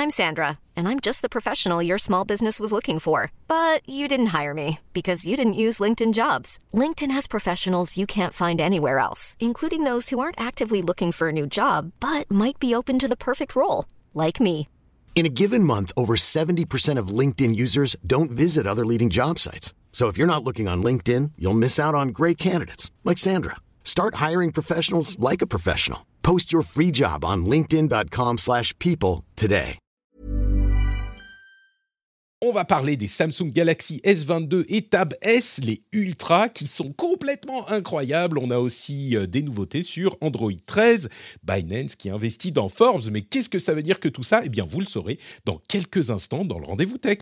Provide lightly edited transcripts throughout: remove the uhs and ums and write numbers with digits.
I'm Sandra, and I'm just the professional your small business was looking for. But you didn't hire me because you didn't use LinkedIn Jobs. LinkedIn has professionals you can't find anywhere else, including those who aren't actively looking for a new job, but might be open to the perfect role, like me. In a given month, over 70% of LinkedIn users don't visit other leading job sites. So if you're not looking on LinkedIn, you'll miss out on great candidates like Sandra. Start hiring professionals like a professional. Post your free job on linkedin.com/people today. On va parler des Samsung Galaxy S22 et Tab S, les Ultra, qui sont complètement incroyables. On a aussi des nouveautés sur Android 13, Binance qui investit dans Forbes. Mais qu'est-ce que ça veut dire que tout ça ? Eh bien, vous le saurez dans quelques instants dans le Rendez-vous Tech.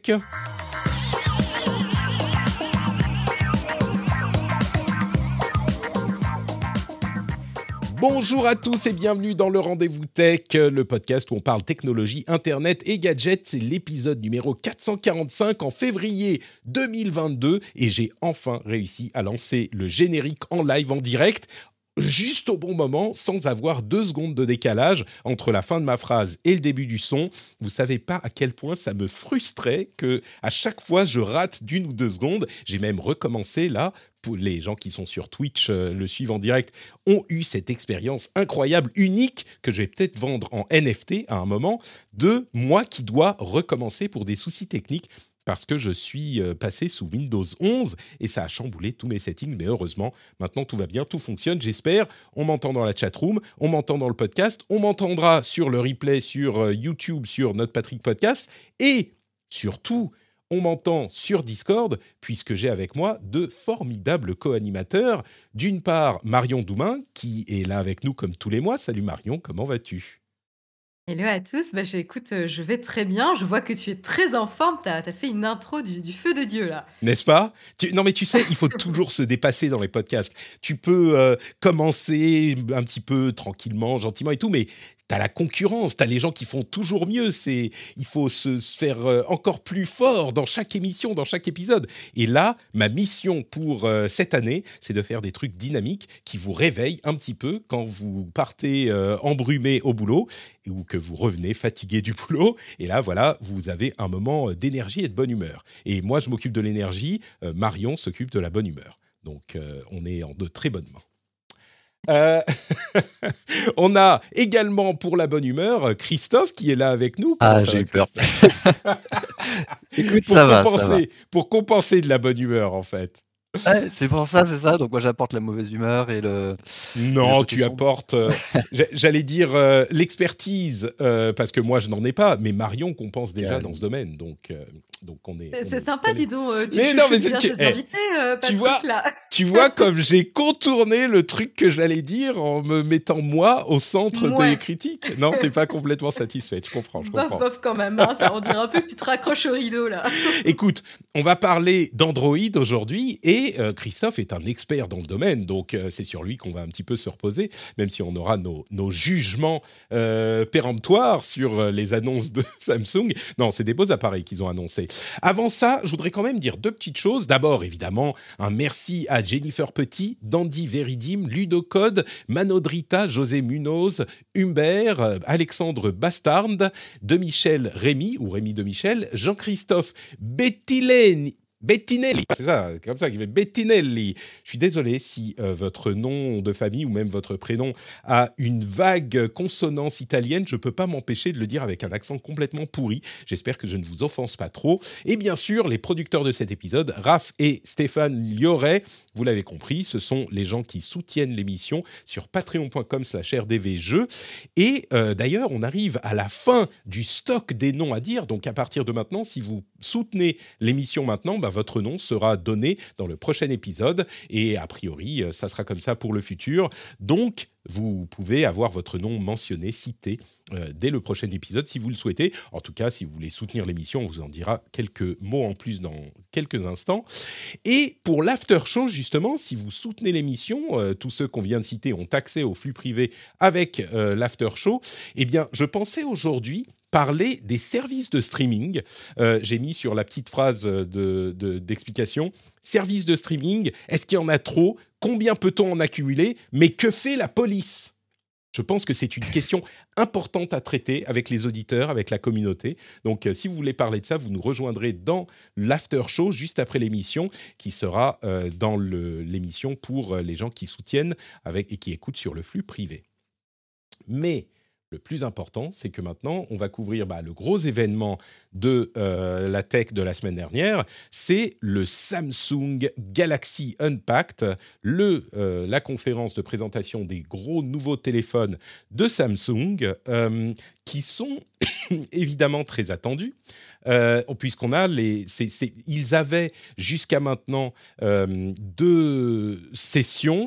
Bonjour à tous et bienvenue dans le Rendez-vous Tech, le podcast où on parle technologie, internet et gadgets. C'est l'épisode numéro 445 en février 2022 et j'ai enfin réussi à lancer le générique en live, en direct, juste au bon moment, sans avoir 2 secondes de décalage entre la fin de ma phrase et le début du son. Vous savez pas à quel point ça me frustrait que à chaque fois je rate d'1 ou 2 secondes. J'ai même recommencé là. Pour les gens qui sont sur Twitch, le suivent en direct, ont eu cette expérience incroyable, unique, que je vais peut-être vendre en NFT à un moment, de moi qui dois recommencer pour des soucis techniques, parce que je suis passé sous Windows 11 et ça a chamboulé tous mes settings. Mais heureusement, maintenant tout va bien, tout fonctionne, j'espère. On m'entend dans la chatroom, on m'entend dans le podcast, on m'entendra sur le replay sur YouTube, sur notre Patrick Podcast et surtout, on m'entend sur Discord, puisque j'ai avec moi 2 formidables co-animateurs. D'une part, Marion Doumain, qui est là avec nous comme tous les mois. Salut Marion, comment vas-tu ? Hello à tous, écoute, je vais très bien. Je vois que tu es très en forme. Tu as fait une intro du feu de Dieu, là. N'est-ce pas ? Non, mais tu sais, il faut toujours se dépasser dans les podcasts. Tu peux commencer un petit peu tranquillement, gentiment et tout, mais t'as la concurrence, t'as les gens qui font toujours mieux. Il faut se faire encore plus fort dans chaque émission, dans chaque épisode. Et là, ma mission pour cette année, c'est de faire des trucs dynamiques qui vous réveillent un petit peu quand vous partez embrumé au boulot ou que vous revenez fatigué du boulot. Et là, voilà, vous avez un moment d'énergie et de bonne humeur. Et moi, je m'occupe de l'énergie. Marion s'occupe de la bonne humeur. Donc, on est en de très bonnes mains. On a également pour la bonne humeur Christophe qui est là avec nous. J'ai eu peur. Écoute, pour compenser de la bonne humeur en fait. Ouais, c'est pour ça, c'est ça. Donc moi j'apporte la mauvaise humeur et le. Non, tu apportes. J'allais dire l'expertise parce que moi je n'en ai pas, mais Marion compense déjà dans ce domaine, donc on est. C'est sympa, dis donc. Tu tu vois comme j'ai contourné le truc que j'allais dire en me mettant moi au centre des critiques. Non, t'es pas complètement satisfaite. Je comprends. Bof quand même. Hein, ça, on dirait un peu que tu te raccroches au rideau là. Écoute, on va parler d'Android aujourd'hui et Christophe est un expert dans le domaine, donc c'est sur lui qu'on va un petit peu se reposer, même si on aura nos jugements péremptoires sur les annonces de Samsung. Non, c'est des beaux appareils qu'ils ont annoncés. Avant ça, je voudrais quand même dire 2 petites choses. D'abord, évidemment, un merci à Jennifer Petit, Dandy Veridim, Ludocode, Manodrita, José Munoz, Humbert, Alexandre Bastard, de Michel Rémy, ou Rémy de Michel, Jean-Christophe Bettinelli, c'est ça, comme ça qu'il fait Bettinelli. Je suis désolé si votre nom de famille ou même votre prénom a une vague consonance italienne. Je ne peux pas m'empêcher de le dire avec un accent complètement pourri. J'espère que je ne vous offense pas trop. Et bien sûr, les producteurs de cet épisode, Raph et Stéphane Lioret, vous l'avez compris, ce sont les gens qui soutiennent l'émission sur patreon.com/rdvjeux. Et d'ailleurs, on arrive à la fin du stock des noms à dire. Donc à partir de maintenant, si vous soutenez l'émission maintenant, votre nom sera donné dans le prochain épisode et a priori, ça sera comme ça pour le futur. Donc, vous pouvez avoir votre nom mentionné, cité dès le prochain épisode si vous le souhaitez. En tout cas, si vous voulez soutenir l'émission, on vous en dira quelques mots en plus dans quelques instants. Et pour l'after show, justement, si vous soutenez l'émission, tous ceux qu'on vient de citer ont accès au flux privé avec l'after show. Eh bien, je pensais aujourd'hui parler des services de streaming. J'ai mis sur la petite phrase d'explication, services de streaming, est-ce qu'il y en a trop ? Combien peut-on en accumuler ? Mais que fait la police ? Je pense que c'est une question importante à traiter avec les auditeurs, avec la communauté. Donc, si vous voulez parler de ça, vous nous rejoindrez dans l'after show juste après l'émission, qui sera dans l'émission pour les gens qui soutiennent et qui écoutent sur le flux privé. Mais le plus important, c'est que maintenant, on va couvrir le gros événement de la tech de la semaine dernière. C'est le Samsung Galaxy Unpacked, la conférence de présentation des gros nouveaux téléphones de Samsung, qui sont évidemment très attendus, puisqu'on a ils avaient jusqu'à maintenant deux sessions,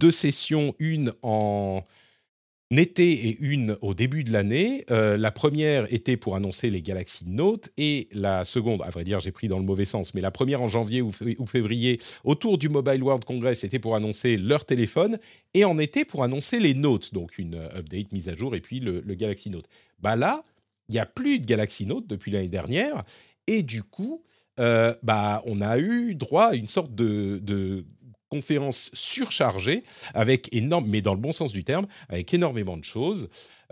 une en été et une au début de l'année. La première était pour annoncer les Galaxy Note et la seconde, à vrai dire, j'ai pris dans le mauvais sens, mais la première en janvier ou février, autour du Mobile World Congress, c'était pour annoncer leur téléphone et en été pour annoncer les Notes, donc une update, mise à jour, et puis le Galaxy Note. Là, il n'y a plus de Galaxy Note depuis l'année dernière et du coup, on a eu droit à une sorte de conférence surchargée, mais dans le bon sens du terme, avec énormément de choses.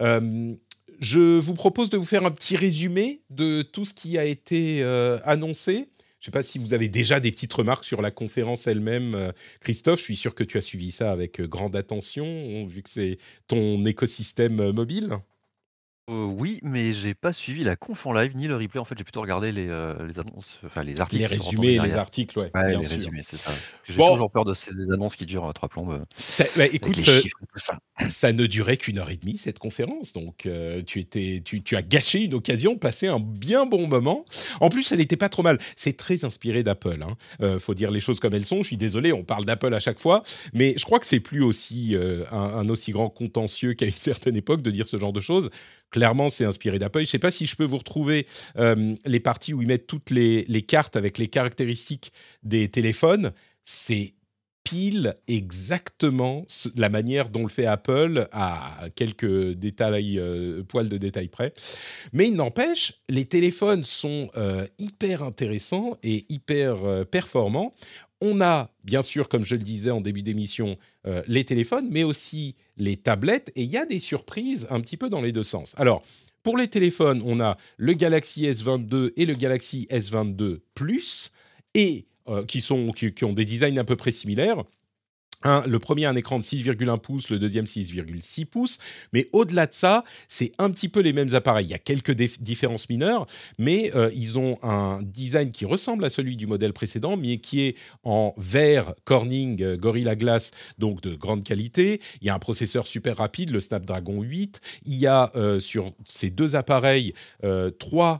Je vous propose de vous faire un petit résumé de tout ce qui a été annoncé. Je ne sais pas si vous avez déjà des petites remarques sur la conférence elle-même, Christophe. Je suis sûr que tu as suivi ça avec grande attention, vu que c'est ton écosystème mobile. Oui, mais j'ai pas suivi la conf en live ni le replay. En fait, j'ai plutôt regardé les annonces, enfin les articles Les qui sont retournés résumés, les derrière. articles, ouais, Ouais, bien les sûr. résumés, c'est ça. Parce que j'ai Bon, toujours peur de ces annonces qui durent 3 plombes, avec écoute, les chiffres et tout ça. ça ne durait qu'1 heure et demie, cette conférence. Donc, tu as gâché une occasion de passer un bien bon moment. En plus, elle n'était pas trop mal. C'est très inspiré d'Apple. Faut dire les choses comme elles sont. Je suis désolé, on parle d'Apple à chaque fois. Mais je crois que c'est plus aussi un aussi grand contentieux qu'à une certaine époque de dire ce genre de choses. Clairement, c'est inspiré d'Apple. Je ne sais pas si je peux vous retrouver les parties où ils mettent toutes les cartes avec les caractéristiques des téléphones. C'est pile exactement la manière dont le fait Apple, à quelques détails, poils de détail près. Mais il n'empêche, les téléphones sont hyper intéressants et hyper performants. On a, bien sûr, comme je le disais en début d'émission, les téléphones, mais aussi les tablettes. Et il y a des surprises un petit peu dans les deux sens. Alors, pour les téléphones, on a le Galaxy S22 et le Galaxy S22 Plus, et qui ont des designs à peu près similaires. Le premier a un écran de 6,1 pouces, le deuxième 6,6 pouces. Mais au-delà de ça, c'est un petit peu les mêmes appareils. Il y a quelques différences mineures, mais ils ont un design qui ressemble à celui du modèle précédent, mais qui est en verre Corning Gorilla Glass, donc de grande qualité. Il y a un processeur super rapide, le Snapdragon 8. Il y a sur ces deux appareils trois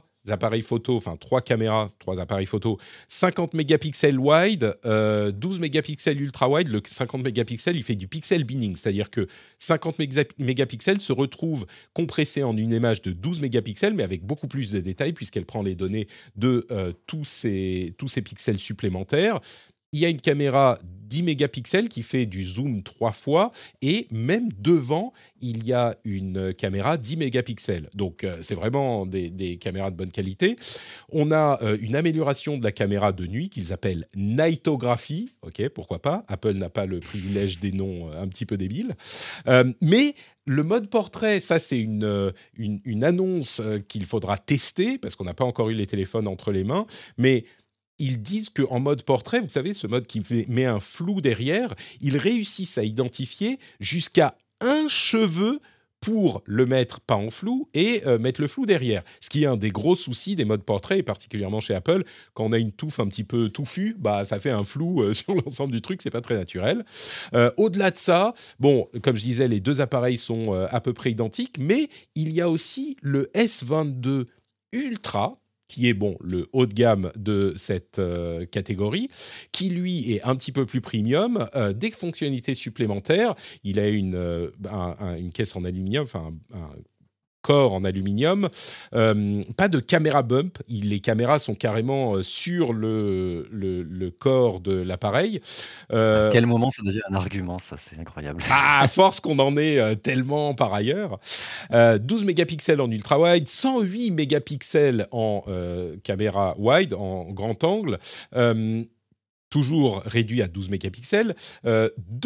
appareils photo, 50 mégapixels wide, 12 mégapixels ultra wide. Le 50 mégapixels, il fait du pixel binning, c'est-à-dire que 50 mégapixels se retrouvent compressés en une image de 12 mégapixels, mais avec beaucoup plus de détails, puisqu'elle prend les données de tous ces pixels supplémentaires. Il y a une caméra 10 mégapixels qui fait du zoom 3 fois, et même devant, il y a une caméra 10 mégapixels. Donc, c'est vraiment des caméras de bonne qualité. On a une amélioration de la caméra de nuit qu'ils appellent Nightography. OK, pourquoi pas. Apple n'a pas le privilège des noms un petit peu débiles. Mais le mode portrait, ça, c'est une annonce qu'il faudra tester, parce qu'on n'a pas encore eu les téléphones entre les mains, mais ils disent qu'en mode portrait, vous savez, ce mode qui met un flou derrière, ils réussissent à identifier jusqu'à un cheveu pour le mettre pas en flou et mettre le flou derrière. Ce qui est un des gros soucis des modes portrait, et particulièrement chez Apple, quand on a une touffe un petit peu touffue, ça fait un flou sur l'ensemble du truc, c'est pas très naturel. Au-delà de ça, bon, comme je disais, les deux appareils sont à peu près identiques, mais il y a aussi le S22 Ultra, qui est le haut de gamme de cette catégorie, qui lui est un petit peu plus premium, des fonctionnalités supplémentaires. Il a une caisse en aluminium, enfin un corps en aluminium, pas de caméra bump, les caméras sont carrément sur le corps de l'appareil. À quel moment ça devient un argument, ça, c'est incroyable. À force qu'on en ait tellement par ailleurs. 12 mégapixels en ultra-wide, 108 mégapixels en caméra wide, en grand angle, toujours réduit à 12 mégapixels, deux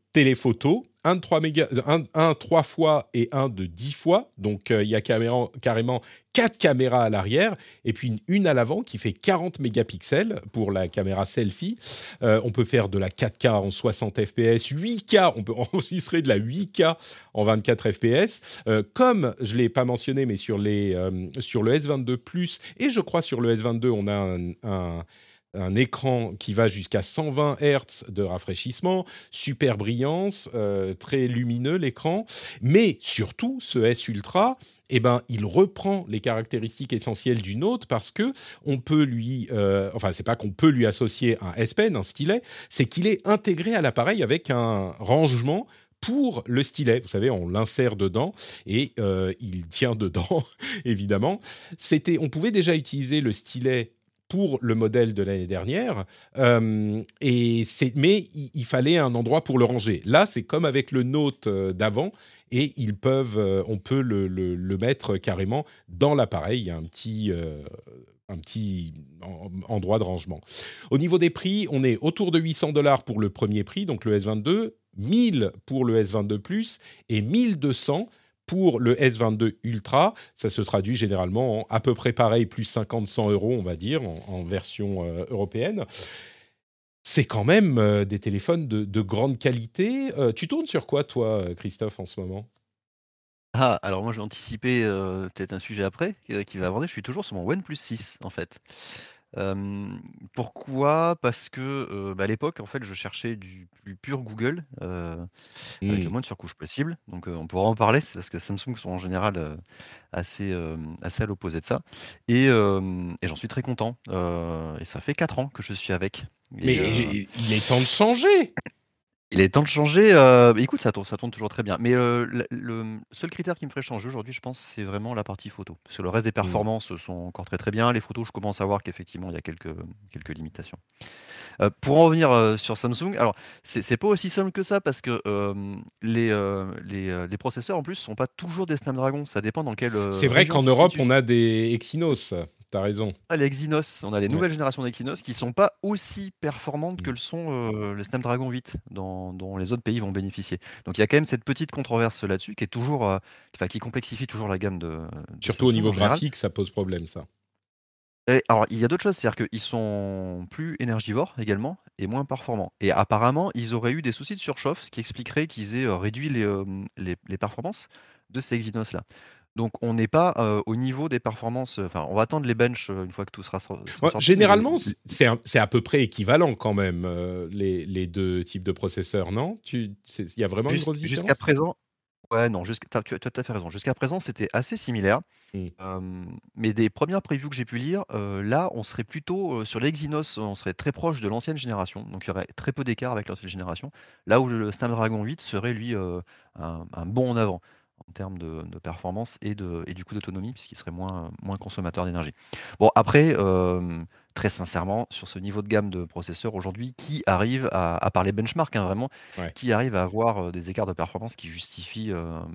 téléphoto, un de 3 méga, un 3 fois et un de 10 fois. Donc, il y a carrément 4 caméras à l'arrière et puis une à l'avant qui fait 40 mégapixels pour la caméra selfie. On peut faire de la 4K en 60 fps, 8K, on peut enregistrer de la 8K en 24 fps. Comme je ne l'ai pas mentionné, mais sur le S22 Plus et je crois sur le S22, on a un écran qui va jusqu'à 120 Hz de rafraîchissement, super brillance, très lumineux l'écran, mais surtout ce S Ultra, eh ben, il reprend les caractéristiques essentielles du Note parce que on peut c'est pas qu'on peut lui associer un S Pen, un stylet, c'est qu'il est intégré à l'appareil avec un rangement pour le stylet. Vous savez, on l'insère dedans et il tient dedans, évidemment. On pouvait déjà utiliser le stylet pour le modèle de l'année dernière, mais il fallait un endroit pour le ranger. Là, c'est comme avec le Note d'avant, et on peut le mettre carrément dans l'appareil. Il y a un petit endroit de rangement. Au niveau des prix, on est autour de $800 pour le premier prix, donc le S22, 1000 pour le S22 Plus et 1200 pour le S22 Ultra. Ça se traduit généralement en à peu près pareil, plus 50-100 euros, on va dire, en version européenne. C'est quand même des téléphones de grande qualité. Tu tournes sur quoi, toi, Christophe, en ce moment ? Ah, alors moi, je vais anticiper peut-être un sujet après qui va aborder. Je suis toujours sur mon OnePlus 6, en fait. Pourquoi? Parce que, à l'époque, en fait, je cherchais du plus pur Google, avec le moins de surcouche possible. Donc, on pourra en parler, c'est parce que Samsung sont en général, assez à l'opposé de ça et j'en suis très content, et ça fait 4 ans que je suis avec Mais il est temps de changer. il est temps de changer, écoute, ça tourne toujours très bien. Mais, le seul critère qui me ferait changer aujourd'hui, je pense, c'est vraiment la partie photo. Parce que le reste des performances sont encore très, très bien. Les photos, je commence à voir qu'effectivement, il y a quelques limitations. Pour en revenir, sur Samsung, alors c'est pas aussi simple que ça parce que, les processeurs, en plus, sont pas toujours des Snapdragon. Ça dépend dans quelle, C'est vrai région qu'en tu te Europe, situes. on a des Exynos. T'as raison. Les Exynos, on a les Ouais. nouvelles générations d'Exynos qui sont pas aussi performantes que Mm. le sont, les Snapdragon 8 dont les autres pays vont bénéficier. Donc il y a quand même cette petite controverse là-dessus qui est toujours, qui complexifie toujours la gamme de Surtout au Samsung niveau en général. graphique, ça pose problème, ça. Et alors il y a d'autres choses, c'est-à-dire qu'ils sont plus énergivores également et moins performants. Et apparemment, ils auraient eu des soucis de surchauffe, ce qui expliquerait qu'ils aient, réduit les performances de ces Exynos-là. Donc on n'est pas, au niveau des performances, on va attendre les benches, une fois que tout sera Ouais, sorti, mais généralement, c'est à peu près équivalent quand même, les deux types de processeurs, non ? Il y a vraiment une grosse jusqu'à différence ? présent, ouais, non, tu as tout à fait raison. Jusqu'à présent, c'était assez similaire, Mm. mais des premières previews que j'ai pu lire, là, on serait plutôt, sur l'Exynos, on serait très proche de l'ancienne génération, donc il y aurait très peu d'écart avec l'ancienne génération. Là où le Snapdragon 8 serait lui, un bond en avant en termes de performance et du coup d'autonomie puisqu'il serait moins consommateur d'énergie. Bon après, très sincèrement, sur ce niveau de gamme de processeurs aujourd'hui, qui arrive à part les benchmarks, hein, vraiment, Ouais. qui arrive à avoir, des écarts de performance qui justifient,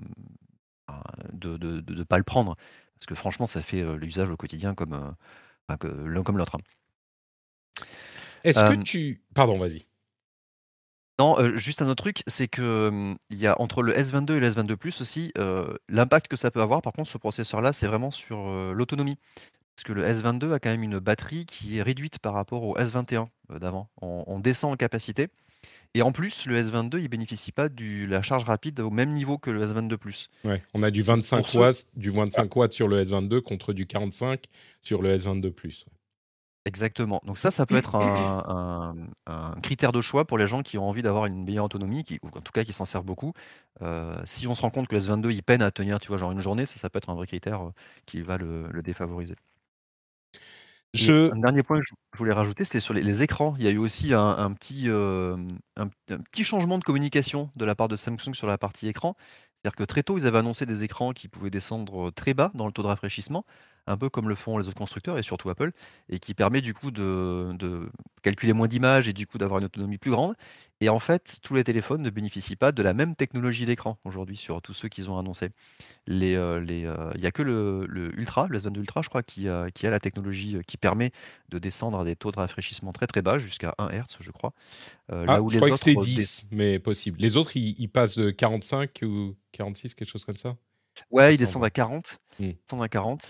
de pas le prendre? Parce que franchement, ça fait, l'usage au quotidien comme, que l'un comme l'autre, hein. Est-ce que Hem, tu... Pardon, vas-y. non, juste un autre truc, c'est que, il y a entre le S22 et le S22 Plus aussi, l'impact que ça peut avoir, par contre, ce processeur-là, c'est vraiment sur, l'autonomie. Parce que le S22 a quand même une batterie qui est réduite par rapport au S21, d'avant. On descend en capacité et en plus, le S22, il bénéficie pas du la charge rapide au même niveau que le S22 Plus. Ouais, on a du Donc pour 25 ceux watts, du 25 watts sur le S22 contre du 45 sur le S22 Plus. Exactement. Donc ça peut être un critère de choix pour les gens qui ont envie d'avoir une meilleure autonomie, ou en tout cas qui s'en servent beaucoup. Si on se rend compte que le S22, il peine à tenir, tu vois, genre une journée, ça peut être un vrai critère, qui va le défavoriser. Et Je... un dernier point que je voulais rajouter, c'est sur les écrans. Il y a eu aussi un petit changement de communication de la part de Samsung sur la partie écran. C'est-à-dire que très tôt, ils avaient annoncé des écrans qui pouvaient descendre très bas dans le taux de rafraîchissement. un peu comme le font les autres constructeurs et surtout Apple, et qui permet du coup de calculer moins d'images et du coup d'avoir une autonomie plus grande. Et en fait, tous les téléphones ne bénéficient pas de la même technologie d'écran aujourd'hui sur tous ceux qu'ils ont annoncés. Il y a que le Ultra, le S22 Ultra, je crois, qui a la technologie qui permet de descendre à des taux de rafraîchissement très très bas, jusqu'à 1 Hz, je crois. Là Ah, où je les croyais que autres c'était 10, mais possible. Les autres, ils passent de 45 ou 46, quelque chose comme ça? Il ouais, ils descendent semble. à 40, Hmm. ils descendent à 40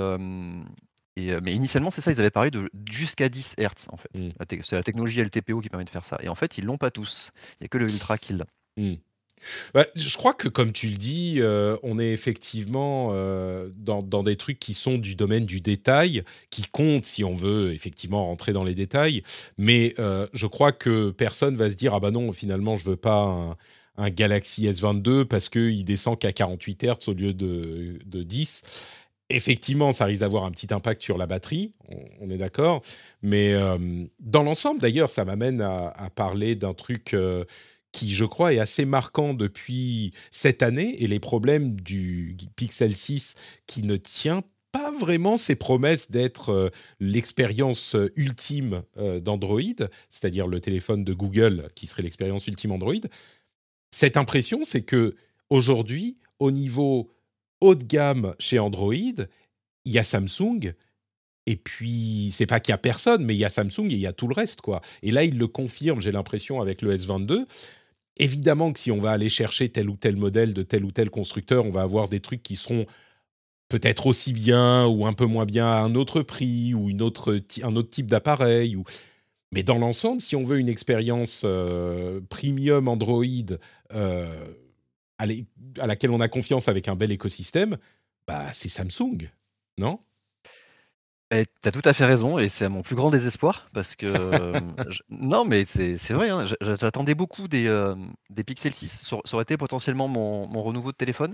mais initialement, c'est ça, ils avaient parlé de jusqu'à 10 Hz, en fait. Hmm. C'est la technologie LTPO qui permet de faire ça et en fait, ils l'ont pas tous. Il y a que le Ultra qui l'a. Hmm. Ouais, je crois que, comme tu le dis, on est effectivement dans des trucs qui sont du domaine du détail, qui comptent si on veut effectivement rentrer dans les détails. Mais je crois que personne va se dire ah bah non, finalement je veux pas un Galaxy S22 parce qu'il descend qu'à 48 Hz au lieu de 10. Effectivement, ça risque d'avoir un petit impact sur la batterie, on est d'accord. Mais dans l'ensemble, d'ailleurs, ça m'amène à parler d'un truc qui, je crois, est assez marquant depuis cette année et les problèmes du Pixel 6 qui ne tient pas vraiment ses promesses d'être l'expérience ultime d'Android, c'est-à-dire le téléphone de Google qui serait l'expérience ultime Android. Cette impression, c'est que aujourd'hui, au niveau haut de gamme chez Android, il y a Samsung. Et puis, c'est pas qu'il y a personne, mais il y a Samsung et il y a tout le reste, quoi. Et là, il le confirme, j'ai l'impression, avec le S22. Évidemment que si on va aller chercher tel ou tel modèle de tel ou tel constructeur, on va avoir des trucs qui seront peut-être aussi bien ou un peu moins bien à un autre prix ou un autre type d'appareil. Mais dans l'ensemble, si on veut une expérience premium Android euh, à, à laquelle on a confiance avec un bel écosystème, bah, c'est Samsung, non? Et tu as tout à fait raison et c'est à mon plus grand désespoir parce que, je non mais c'est vrai, hein, j'attendais beaucoup des Pixel 6. Ça aurait été potentiellement mon renouveau de téléphone.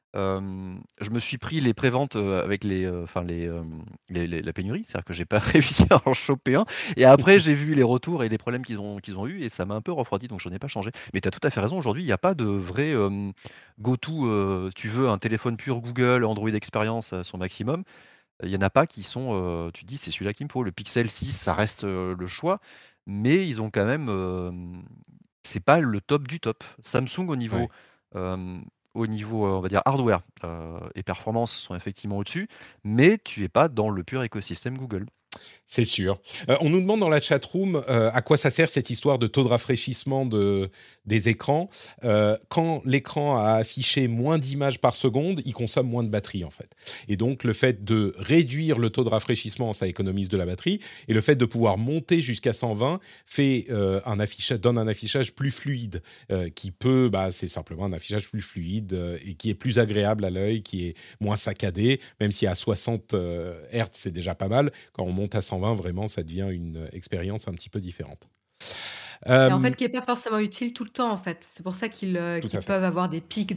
Je me suis pris les préventes, avec enfin la pénurie, c'est-à-dire que j'ai pas réussi à en choper un et après j'ai vu les retours et les problèmes qu'ils ont eu et ça m'a un peu refroidi donc j'en ai pas changé. Mais tu as tout à fait raison, aujourd'hui, il y a pas de vrai, go to, tu veux un téléphone pur Google, Android Experience à son maximum. Il y en a pas qui sont, tu te dis: «C'est celui-là qu'il me faut». Le Pixel 6, ça reste, le choix, mais ils ont quand même, c'est pas le top du top. Samsung Ouais. hem, on va dire hardware, et performance sont effectivement au-dessus, mais tu es pas dans le pur écosystème Google. C'est sûr. On nous demande dans la chatroom à quoi ça sert cette histoire de taux de rafraîchissement des écrans. Quand l'écran a affiché moins d'images par seconde, il consomme moins de batterie en fait. Et donc le fait de réduire le taux de rafraîchissement, ça économise de la batterie. Et le fait de pouvoir monter jusqu'à 120 donne un affichage plus fluide, c'est simplement un affichage plus fluide et qui est plus agréable à l'œil, qui est moins saccadé, même si à 60 Hz c'est déjà pas mal. Quand on monte à 120, vraiment, ça devient une expérience un petit peu différente. Et en fait, Euh, qui est pas forcément utile tout le temps, en fait. C'est pour ça Tout à qu'ils fait. peuvent avoir des pics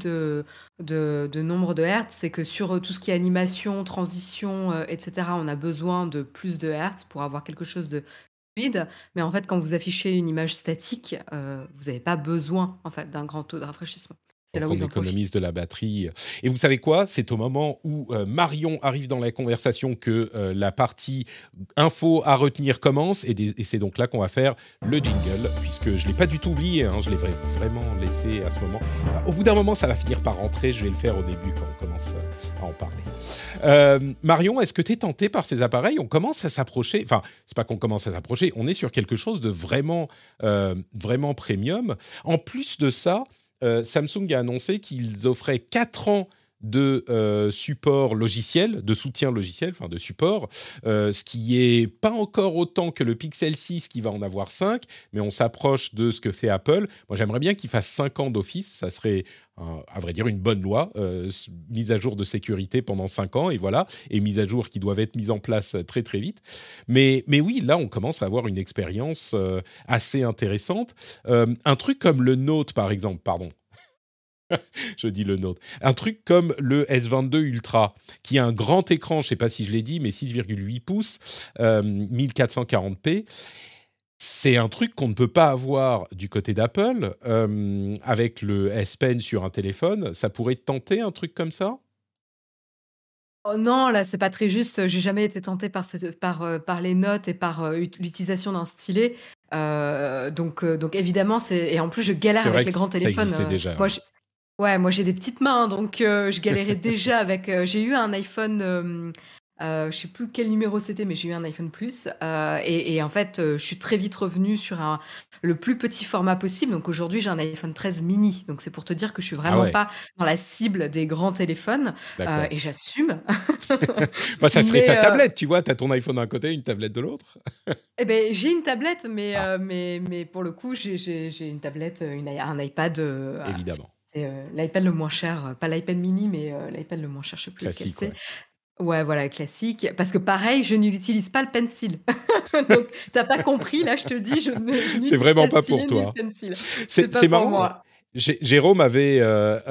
de nombre de hertz. C'est que sur tout ce qui est animation, transition, et cetera, on a besoin de plus de hertz pour avoir quelque chose de fluide. Mais en fait, quand vous affichez une image statique, vous avez pas besoin, en fait, d'un grand taux de rafraîchissement. C'est là Donc où on ils en profitent. économise de la batterie. Et vous savez quoi? C'est au moment où Marion arrive dans la conversation que la partie info à retenir commence. Et c'est donc là qu'on va faire le jingle, puisque je ne l'ai pas du tout oublié, hein, je l'ai vraiment laissé à ce moment. Au bout d'un moment, ça va finir par rentrer. Je vais le faire au début quand on commence à en parler. Marion, est-ce que tu es tentée par ces appareils? On commence à s'approcher. Enfin, c'est pas qu'on commence à s'approcher. On est sur quelque chose de vraiment premium. En plus de ça, Samsung a annoncé qu'ils offraient 4 ans de support logiciel, de soutien logiciel, enfin de support, ce qui est pas encore autant que le Pixel 6 qui va en avoir 5, mais on s'approche de ce que fait Apple. Moi, j'aimerais bien qu'il fasse 5 ans d'Office, ça serait, à vrai dire, une bonne loi, mise à jour de sécurité pendant 5 ans, et voilà, et mise à jour qui doivent être mises en place très très vite. Mais oui, là, on commence à avoir une expérience assez intéressante. Un truc comme le Note, par exemple, pardon, je dis le nôtre. Un truc comme le S22 Ultra, qui a un grand écran, je ne sais pas si je l'ai dit, mais 6,8 pouces, 1440p. C'est un truc qu'on ne peut pas avoir du côté d'Apple. Avec le S Pen sur un téléphone, ça pourrait tenter un truc comme ça? Oh non, là, c'est pas très juste. J'ai jamais été tentée par les notes et par, l'utilisation d'un stylet. Donc évidemment, c'est et en plus, je galère C'est vrai avec que les grands ça téléphones, existait déjà, moi, ouais. j ouais, moi, j'ai des petites mains, donc je galérais déjà avec, j'ai eu un iPhone, je sais plus quel numéro c'était, mais j'ai eu un iPhone Plus, et en fait, je suis très vite revenue sur le plus petit format possible. Donc aujourd'hui, j'ai un iPhone 13 mini. Donc c'est pour te dire que je suis Ah vraiment ouais, pas dans la cible des grands téléphones, d'accord. et j'assume. Bah, ça serait Mais ta tablette, tu vois? Tu as ton iPhone d'un côté, une tablette de l'autre. et beh, j'ai une tablette, mais Ah, mais pour le coup, j'ai une tablette, un iPad, évidemment. c'est, l'iPad le moins cher, pas l'iPad mini, mais l'iPad le moins cher, je sais plus lequel Classique, c'est. ouais. Ouais, voilà, classique. Parce que pareil, je n'utilise pas le pencil. Donc tu as pas compris, là, je te dis, je C'est n'utilise pas vraiment le pas pour stylet ni le toi. pencil. C'est C'est pas c'est pour marrant. moi. Jérôme avait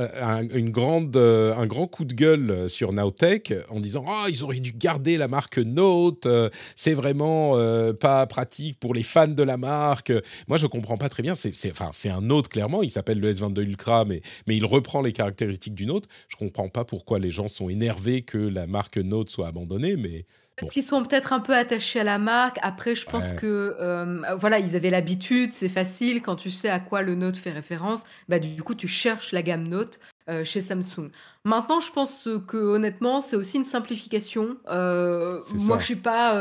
un grand coup de gueule sur Nowtech en disant ah ils auraient dû garder la marque Note, c'est vraiment pas pratique pour les fans de la marque. Moi je comprends pas très bien. Enfin c'est un Note clairement. Il s'appelle le S22 Ultra, mais il reprend les caractéristiques du Note. Je comprends pas pourquoi les gens sont énervés que la marque Note soit abandonnée, mais bon Parce qu'ils sont peut-être un peu attachés à la marque. Après, je pense ouais que, voilà, ils avaient l'habitude, c'est facile quand tu sais à quoi le Note fait référence, bah, du coup, tu cherches la gamme Note, chez Samsung. Maintenant, je pense, que honnêtement, c'est aussi une simplification. c'est Moi, ça.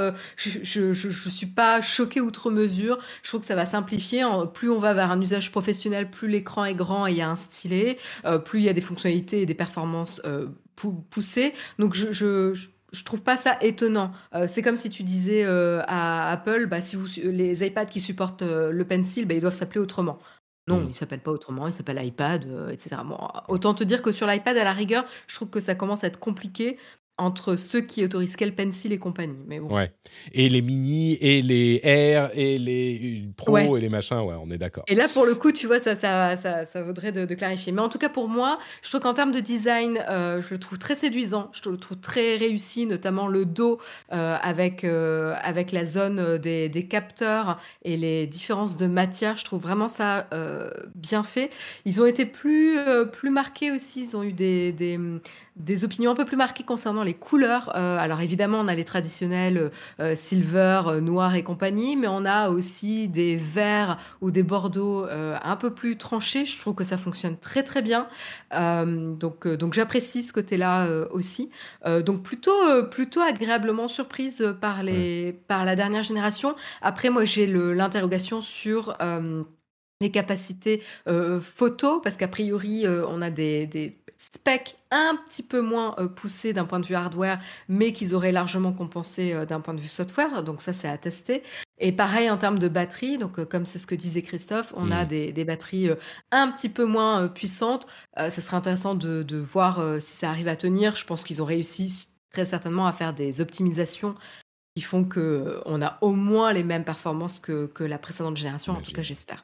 je suis pas choquée outre mesure. Je trouve que ça va simplifier. Plus on va vers un usage professionnel, plus l'écran est grand et il y a un stylet, plus il y a des fonctionnalités et des performances, poussées. Donc je trouve pas ça étonnant. C'est comme si tu disais, à Apple, bah, si les iPads qui supportent, le Pencil, bah, ils doivent s'appeler autrement. Non, Mm. ils s'appellent pas autrement, ils s'appellent iPad, et cetera. Bon, autant te dire que sur l'iPad, à la rigueur, je trouve que ça commence à être compliqué entre ceux qui autorisent quel Pencil et compagnie, mais bon. Ouais. Et les mini, et les Air, et les Pro, Ouais. et les machins, ouais, on est d'accord. Et là, pour le coup, tu vois, ça vaudrait de clarifier. Mais en tout cas, pour moi, je trouve qu'en termes de design, je le trouve très séduisant. Je le trouve très réussi, notamment le dos, avec la zone, des capteurs et les différences de matière. Je trouve vraiment ça, bien fait. Ils ont été plus marqués aussi. Ils ont eu des opinions un peu plus marquées concernant les couleurs. Alors évidemment, on a les traditionnels, silver, noir et compagnie, mais on a aussi des verts ou des bordeaux, un peu plus tranchés. Je trouve que ça fonctionne très, très bien. Donc j'apprécie ce côté-là, aussi. Donc plutôt agréablement surprise, Ouais. par la dernière génération. Après moi, j'ai l'interrogation sur, les capacités, photo, parce qu'a priori, on a des specs un petit peu moins, poussés d'un point de vue hardware, mais qu'ils auraient largement compensé, d'un point de vue software, donc ça, c'est à tester. Et pareil en termes de batterie, donc comme c'est ce que disait Christophe, on a Mm. des batteries, un petit peu moins, puissantes. Ça serait intéressant de voir, si ça arrive à tenir. Je pense qu'ils ont réussi très certainement à faire des optimisations qui font qu'on a au moins les mêmes performances que la précédente génération, en tout cas J'imagine. j'espère.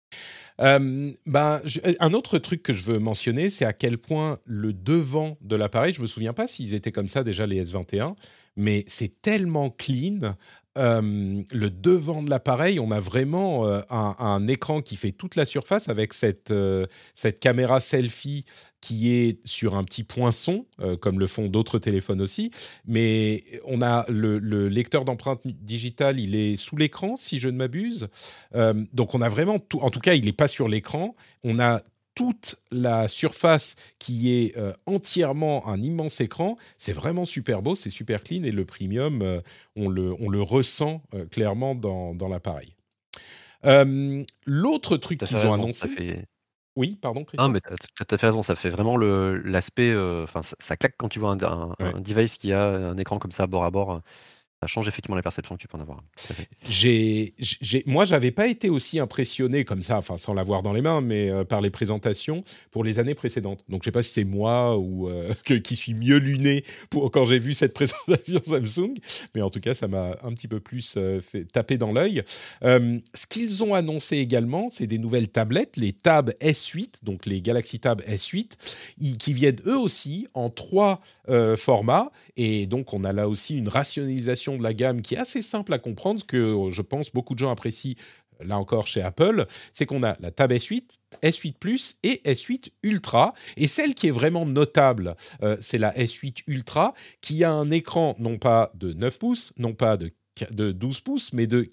Un autre truc que je veux mentionner, c'est à quel point le devant de l'appareil, je me souviens pas s'ils étaient comme ça déjà les S21, mais c'est tellement clean. Le devant de l'appareil, on a vraiment un écran qui fait toute la surface avec cette caméra selfie qui est sur un petit poinçon, comme le font d'autres téléphones aussi. Mais on a le lecteur d'empreintes digitales, il est sous l'écran, si je ne m'abuse. Donc on a vraiment tout. En tout cas, il n'est pas sur l'écran. On a toute la surface qui est entièrement un immense écran. C'est vraiment super beau, c'est super clean et le premium, on le ressent clairement dans l'appareil. L'autre truc Tu as fait qu'ils ont raison, ça annoncé... fait Oui, pardon non, Christophe. mais tu as tout à fait raison, ça fait vraiment l'aspect, enfin, ça claque quand tu vois Ouais. un device qui a un écran comme ça bord à bord, ça change effectivement la perception que tu peux en avoir. Tout à fait. Moi, j'avais pas été aussi impressionné comme ça, enfin sans l'avoir dans les mains, mais par les présentations pour les années précédentes. Donc, je sais pas si c'est moi ou qui suis mieux luné quand j'ai vu cette présentation Samsung, mais en tout cas, ça m'a un petit peu plus fait taper dans l'œil. Ce qu'ils ont annoncé également, c'est des nouvelles tablettes, les Tab S8, donc les Galaxy Tab S8, qui viennent eux aussi en 3 formats. Et donc, on a là aussi une rationalisation de la gamme qui est assez simple à comprendre, ce que je pense beaucoup de gens apprécient là encore chez Apple, c'est qu'on a la Tab S8, S8 Plus et S8 Ultra. Et celle qui est vraiment notable, c'est la S8 Ultra, qui a un écran non pas de 9 pouces, non pas de 12 pouces, mais de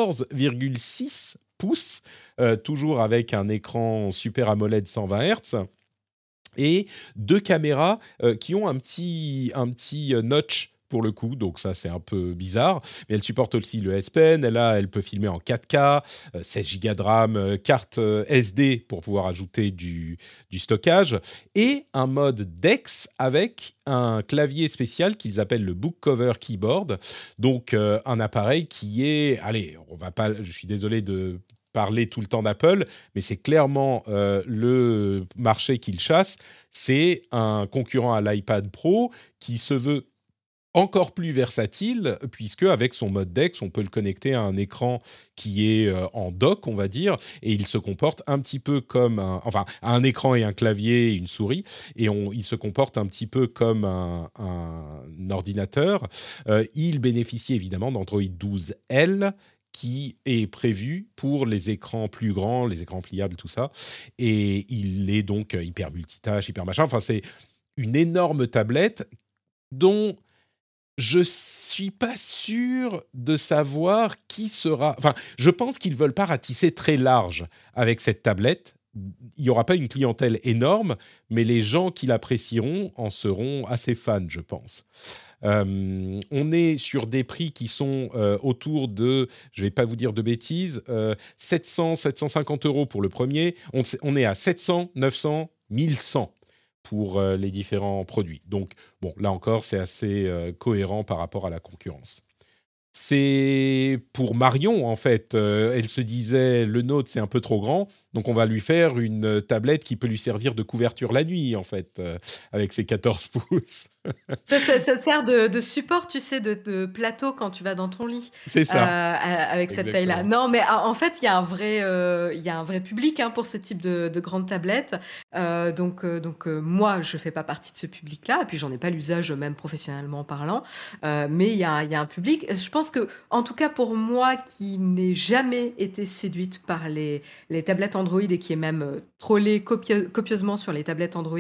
14,6 pouces, toujours avec un écran Super AMOLED 120 Hz. Et deux caméras qui ont un petit notch pour le coup, donc ça c'est un peu bizarre, mais elle supporte aussi le S Pen, elle peut filmer en 4K, 16 Go de RAM, carte SD pour pouvoir ajouter du stockage, et un mode DeX avec un clavier spécial qu'ils appellent le Book Cover Keyboard, donc un appareil qui est, allez, je suis désolé de parler tout le temps d'Apple, mais c'est clairement le marché qu'il chasse. C'est un concurrent à l'iPad Pro qui se veut encore plus versatile, puisque avec son mode DeX, on peut le connecter à un écran qui est en dock, on va dire, et il se comporte un petit peu comme un écran et un clavier et une souris, et il se comporte un petit peu comme un ordinateur. Il bénéficie évidemment d'Android 12L, qui est prévu pour les écrans plus grands, les écrans pliables, tout ça. Et il est donc hyper multitâche, hyper machin. Enfin, c'est une énorme tablette dont je suis pas sûr de savoir qui sera... Enfin, je pense qu'ils veulent pas ratisser très large avec cette tablette. Il y aura pas une clientèle énorme, mais les gens qui l'apprécieront en seront assez fans, je pense. On est sur des prix qui sont autour de, je ne vais pas vous dire de bêtises, 700, 750 € pour le premier. On est à 700, 900, 1100 pour les différents produits. Donc, bon, là encore, c'est assez cohérent par rapport à la concurrence. C'est pour Marion, en fait. Elle se disait, le Note, c'est un peu trop grand, donc on va lui faire une tablette qui peut lui servir de couverture la nuit, en fait, avec ses 14 pouces. Ça sert de support, tu sais, de plateau quand tu vas dans ton lit, C'est ça, avec cette taille-là. exactement. Non, mais en fait, il y a un vrai public hein, pour ce type de grande tablette. Donc, moi, je fais pas partie de ce public-là, et puis j'en ai pas l'usage, même professionnellement parlant. Mais il y a un public. Je pense que, en tout cas pour moi, qui n'ai jamais été séduite par les tablettes Android et qui est même trollée copieusement sur les tablettes Android,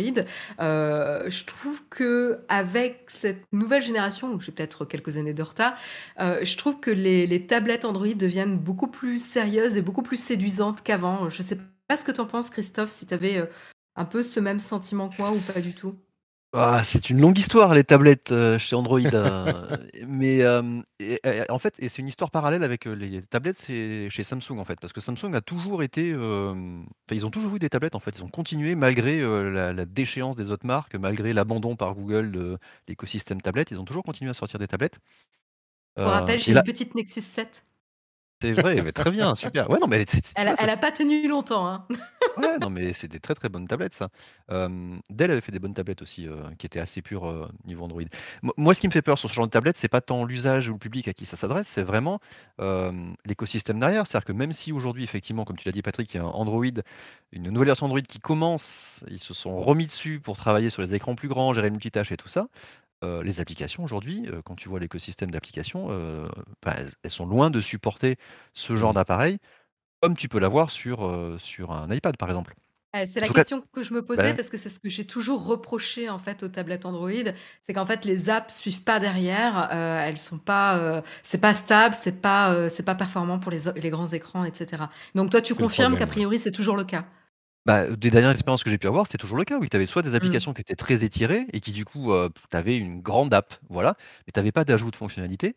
je trouve que avec cette nouvelle génération, donc j'ai peut-être quelques années de retard, je trouve que les tablettes Android deviennent beaucoup plus sérieuses et beaucoup plus séduisantes qu'avant. Je sais pas ce que t'en penses, Christophe, si t'avais un peu ce même sentiment que moi ou pas du tout. Ah, c'est une longue histoire les tablettes, chez Android, mais en fait c'est une histoire parallèle avec, les tablettes chez Samsung, en fait. Parce que Samsung a toujours été, enfin ils ont toujours eu des tablettes, en fait. Ils ont continué malgré, la déchéance des autres marques, malgré l'abandon par Google de l'écosystème tablette, ils ont toujours continué à sortir des tablettes, Pour rappel, j'ai et là une petite Nexus 7. c'est vrai, mais très bien, super. Ouais, non, mais tu Elle a, vois, ça elle a pas tenu longtemps, hein. ouais, non, mais c'est des très, très bonnes tablettes, ça. Dell avait fait des bonnes tablettes aussi, qui étaient assez pures, niveau Android. Moi, ce qui me fait peur sur ce genre de tablette, c'est pas tant l'usage ou le public à qui ça s'adresse, c'est vraiment, l'écosystème derrière. C'est-à-dire que même si aujourd'hui, effectivement, comme tu l'as dit Patrick, il y a un Android, une nouvelle version Android qui commence, ils se sont remis dessus pour travailler sur les écrans plus grands, gérer le multitâche et tout ça. Les applications aujourd'hui, quand tu vois l'écosystème d'applications, bah, elles sont loin de supporter ce genre Mm. d'appareil, comme tu peux l'avoir sur un iPad, par exemple. C'est En la tout cas, question que je me posais bah, parce que c'est ce que j'ai toujours reproché en fait aux tablettes Android, c'est qu'en fait les apps suivent pas derrière, elles sont pas, c'est pas stable, c'est pas performant pour les grands écrans, etc. Donc toi tu C'est le confirmes qu'a problème, ouais. priori c'est toujours le cas? des dernières expériences que j'ai pu avoir, c'était toujours le cas, oui. Tu avais soit des Mmh. applications qui étaient très étirées et qui du coup, tu avais une grande app, voilà, mais tu avais pas d'ajout de fonctionnalités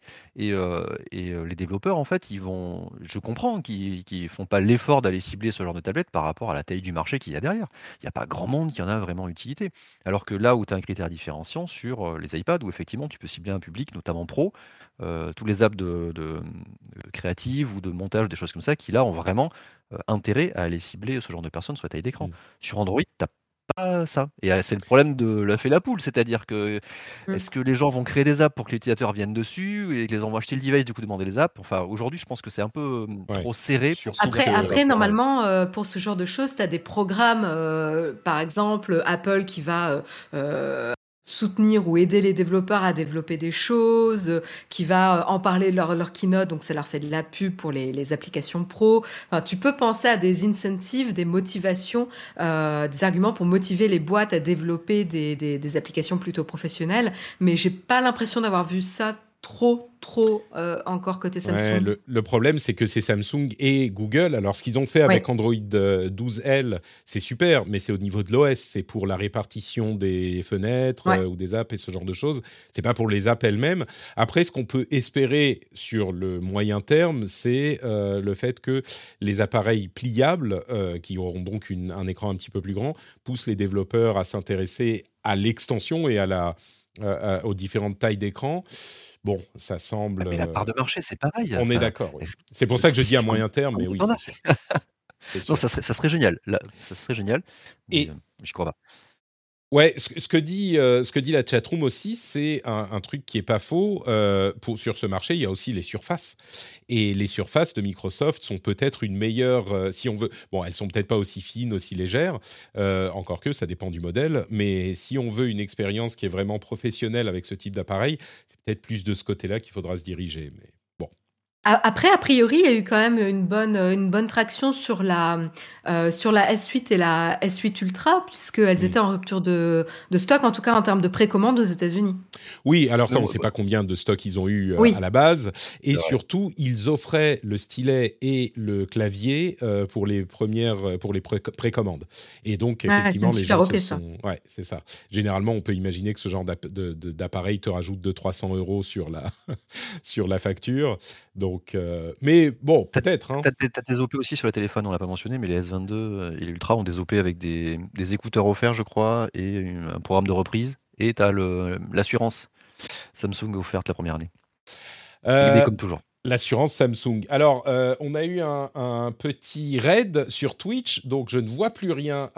les développeurs en fait, je comprends qu'ils font pas l'effort d'aller cibler ce genre de tablette par rapport à la taille du marché qu'il y a derrière. Il y a pas grand monde qui en a vraiment utilité. Alors que là où tu as un critère différenciant sur, les iPads où effectivement tu peux cibler un public, notamment pro, tous les apps créatives ou de montage, des choses comme ça, qui là ont vraiment, intérêt à aller cibler ce genre de personnes sur la taille d'écran. Mm. Sur Android, tu as pas ça et c'est le problème de l'œuf et la poule, c'est-à-dire que, Mmh. est-ce que les gens vont créer des apps pour que les utilisateurs viennent dessus et que les gens vont acheter le device, du coup demander les apps? Enfin, aujourd'hui, je pense que c'est un peu, Ouais. trop serré pour Surtout Après, couvrir tous les que... après, intérêts. normalement, pour ce genre de choses, tu as des programmes, par exemple, Apple qui va soutenir ou aider les développeurs à développer des choses, qui va en parler de leur keynote, donc ça leur fait de la pub pour les applications pro. Enfin, tu peux penser à des incentives, des motivations, des arguments pour motiver les boîtes à développer des applications plutôt professionnelles, mais j'ai pas l'impression d'avoir vu ça trop encore côté Ouais, Samsung. le problème, c'est que c'est Samsung et Google. Alors, ce qu'ils ont fait avec Ouais, Android 12L, c'est super, mais c'est au niveau de l'OS. C'est pour la répartition des fenêtres ouais. ou des apps et ce genre de choses. C'est pas pour les apps elles-mêmes. Après, ce qu'on peut espérer sur le moyen terme, c'est le fait que les appareils pliables, qui auront donc un écran un petit peu plus grand, poussent les développeurs à s'intéresser à l'extension et aux différentes tailles d'écran. Bon, ça Ah semble. mais la part de marché, c'est pareil, On est enfin, d'accord, oui. est-ce C'est pour ça que je dis si à tu moyen terme, mais combien oui, tu en c'est as? sûr, c'est Non, sûr. ça serait génial, là, ça serait génial, mais Et j'y crois pas. ouais, ce que dit la chatroom aussi, c'est un truc qui est pas faux. Sur ce marché, il y a aussi les surfaces. Et les surfaces de Microsoft sont peut-être une meilleure, si on veut. Bon, elles sont peut-être pas aussi fines, aussi légères, encore que ça dépend du modèle. Mais si on veut une expérience qui est vraiment professionnelle avec ce type d'appareil, c'est peut-être plus de ce côté-là qu'il faudra se diriger. Mais bon. Après, a priori, il y a eu quand même une bonne traction sur la S8 et la S8 Ultra, puisqu'elles Hmm. étaient en rupture de stock, en tout cas en termes de précommande aux États-Unis. Oui, alors ça, on ne Non, sait pas combien de stocks ils ont eu à Oui, la base. Et c'est vrai. surtout, ils offraient le stylet et le clavier pour les précommandes. Et donc, ouais, c'est effectivement, une les gens super se OP ça. sont... Ouais, c'est ça. Généralement, on peut imaginer que ce genre d'appareil te rajoute 200-300 € sur la facture. Donc, mais bon, Tu peut-être, hein. as tes OP aussi sur les téléphones, on l'a pas mentionné, mais les S22, et les Ultra ont des OP avec des écouteurs offerts, je crois, et un programme de reprise, et tu as l'assurance Samsung offerte la première année. Mais Euh, comme toujours. L'assurance Samsung. Alors, on a eu un petit raid sur Twitch, donc je ne vois plus rien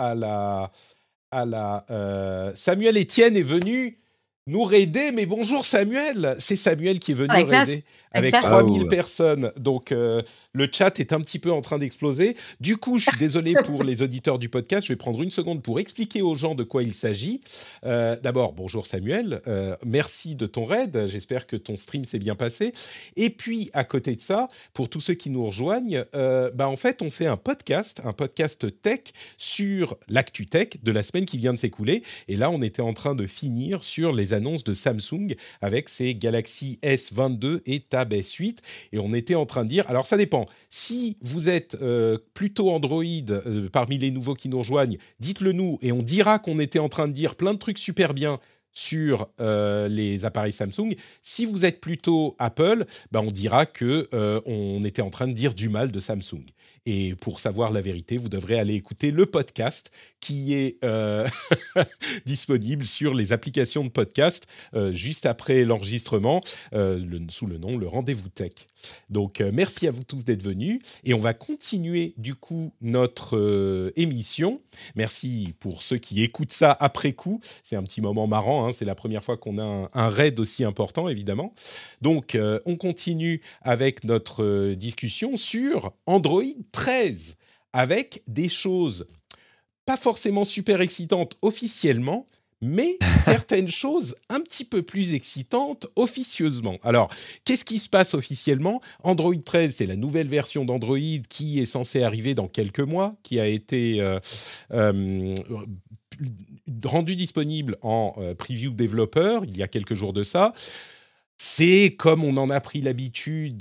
Samuel Etienne est venu nous raider, mais bonjour Samuel, c'est Samuel qui est Ah, venu la classe, raider la avec classe. 3000 Waouh! personnes. Donc le chat est un petit peu en train d'exploser. Du coup, je suis désolé pour les auditeurs du podcast, je vais prendre une seconde pour expliquer aux gens de quoi il s'agit. D'abord, bonjour Samuel, merci de ton raid, j'espère que ton stream s'est bien passé. Et puis, à côté de ça, pour tous ceux qui nous rejoignent, en fait, on fait un podcast tech sur l'actu tech de la semaine qui vient de s'écouler. Et là, on était en train de finir sur les annonces de Samsung avec ses Galaxy S22 et Tab S8. Et on était en train de dire, alors ça dépend, si vous êtes plutôt Android parmi les nouveaux qui nous rejoignent, dites-le nous et on dira qu'on était en train de dire plein de trucs super bien sur les appareils Samsung. Si vous êtes plutôt Apple, on dira que on était en train de dire du mal de Samsung. Et pour savoir la vérité, vous devrez aller écouter le podcast qui est disponible sur les applications de podcast juste après l'enregistrement, sous le nom Le Rendez-vous Tech. Donc, merci à vous tous d'être venus. Et on va continuer du coup notre émission. Merci pour ceux qui écoutent ça après coup. C'est un petit moment marrant, hein. C'est la première fois qu'on a un raid aussi important, évidemment. Donc, on continue avec notre discussion sur Android 13, avec des choses pas forcément super excitantes officiellement, mais certaines choses un petit peu plus excitantes officieusement. Alors, qu'est-ce qui se passe officiellement ? Android 13, c'est la nouvelle version d'Android qui est censée arriver dans quelques mois, qui a été euh, rendue disponible en preview développeur il y a quelques jours de ça. C'est comme on en a pris l'habitude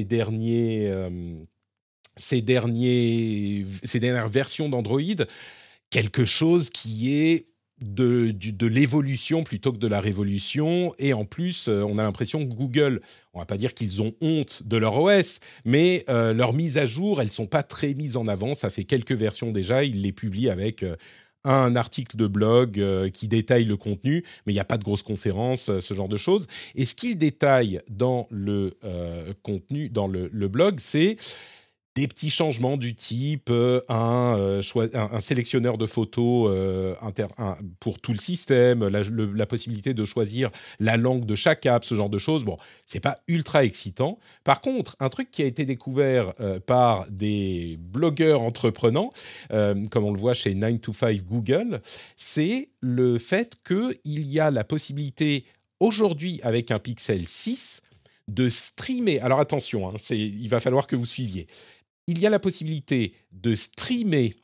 ces dernières versions d'Android, quelque chose qui est de l'évolution plutôt que de la révolution. Et en plus, on a l'impression que Google, on va pas dire qu'ils ont honte de leur OS, mais leurs mises à jour, elles sont pas très mises en avant. Ça fait quelques versions déjà. Ils les publient avec un article de blog qui détaille le contenu, mais il n'y a pas de grosses conférences, ce genre de choses. Et ce qu'ils détaillent dans le contenu, dans le blog, c'est des petits changements du type un sélectionneur de photos pour tout le système, la possibilité de choisir la langue de chaque app, ce genre de choses. Bon, c'est pas ultra excitant. Par contre, un truc qui a été découvert par des blogueurs entreprenants, comme on le voit chez 9 to 5 Google, c'est le fait qu'il y a la possibilité aujourd'hui avec un Pixel 6 de streamer. Alors attention, hein, il va falloir que vous suiviez. Il y a la possibilité de streamer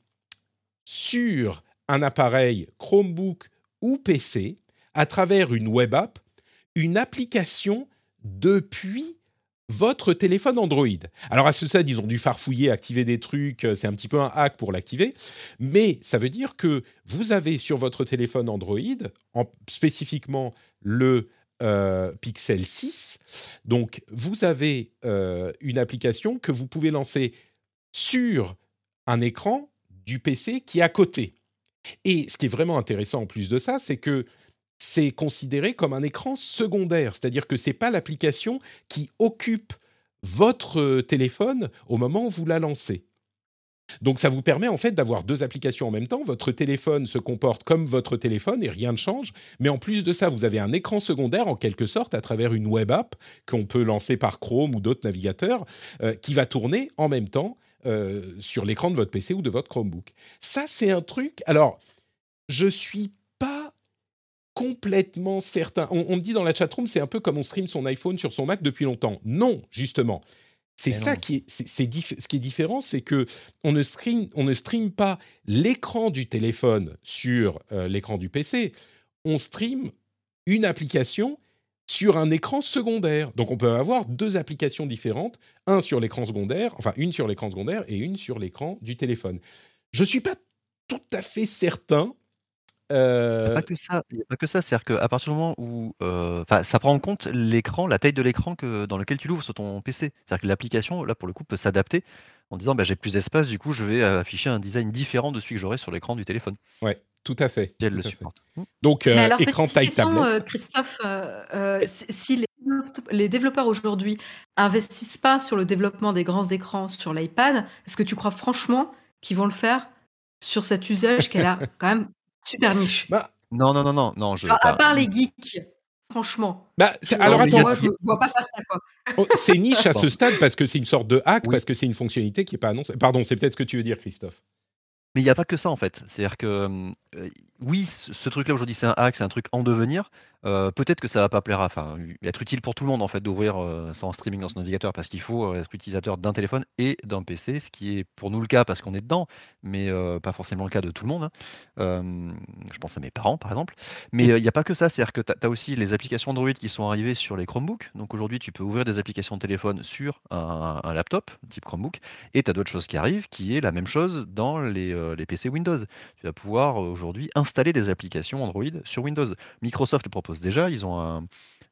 sur un appareil Chromebook ou PC à travers une web app, une application depuis votre téléphone Android. Alors à ce stade, ils ont dû farfouiller, activer des trucs, c'est un petit peu un hack pour l'activer, mais ça veut dire que vous avez sur votre téléphone Android, spécifiquement le Pixel 6, donc vous avez une application que vous pouvez lancer sur un écran du PC qui est à côté. Et ce qui est vraiment intéressant en plus de ça, c'est que c'est considéré comme un écran secondaire, c'est-à-dire que ce n'est pas l'application qui occupe votre téléphone au moment où vous la lancez. Donc ça vous permet en fait d'avoir deux applications en même temps. Votre téléphone se comporte comme votre téléphone et rien ne change. Mais en plus de ça, vous avez un écran secondaire en quelque sorte à travers une web app qu'on peut lancer par Chrome ou d'autres navigateurs qui va tourner en même temps sur l'écran de votre PC ou de votre Chromebook. Ça, c'est un truc... Alors, je suis pas complètement certain. On me dit dans la chatroom, c'est un peu comme on stream son iPhone sur son Mac depuis longtemps. Non, justement. C'est ça qui est, ce qui est différent, c'est que on ne stream pas l'écran du téléphone sur l'écran du PC. On stream une application sur un écran secondaire. Donc on peut avoir deux applications différentes, une sur l'écran secondaire et une sur l'écran du téléphone. Je suis pas tout à fait certain. Il y a pas que ça, c'est-à-dire qu'à partir du moment où, ça prend en compte l'écran, la taille de l'écran dans lequel tu l'ouvres sur ton PC. C'est-à-dire que l'application, là, pour le coup, peut s'adapter en disant: «Bah, j'ai plus d'espace, du coup, je vais afficher un design différent de celui que j'aurais sur l'écran du téléphone», Ouais, tout à fait. si elle Tout le à fait. supporte. Donc, Mais alors, écran petite taille question, tablette. Christophe, si les développeurs aujourd'hui investissent pas sur le développement des grands écrans sur l'iPad, est-ce que tu crois franchement qu'ils vont le faire sur cet usage qui est là, quand même super niche? Bah, Non, Genre, à part les geeks, franchement. alors attends, Moi, je vois pas faire ça, quoi. c'est niche à Bon. ce stade parce que c'est une sorte de hack, Oui. parce que c'est une fonctionnalité qui n'est pas annoncée. Pardon, c'est peut-être ce que tu veux dire, Christophe. Mais il y a pas que ça, en fait. C'est-à-dire que, oui, ce truc-là, aujourd'hui, c'est un hack, c'est un truc en devenir. Peut-être que ça va pas plaire être utile pour tout le monde, en fait, d'ouvrir, ça en streaming dans son navigateur parce qu'il faut, être utilisateur d'un téléphone et d'un PC, ce qui est pour nous le cas parce qu'on est dedans, mais pas forcément le cas de tout le monde, hein. Je pense à mes parents, par exemple. Mais, il y a pas que ça, c'est-à-dire que tu as aussi les applications Android qui sont arrivées sur les Chromebooks. Donc aujourd'hui, tu peux ouvrir des applications de téléphone sur un laptop type Chromebook et tu as d'autres choses qui arrivent, qui est la même chose dans les PC Windows. Tu vas pouvoir, aujourd'hui installer des applications Android sur Windows. Microsoft le propose déjà, ils ont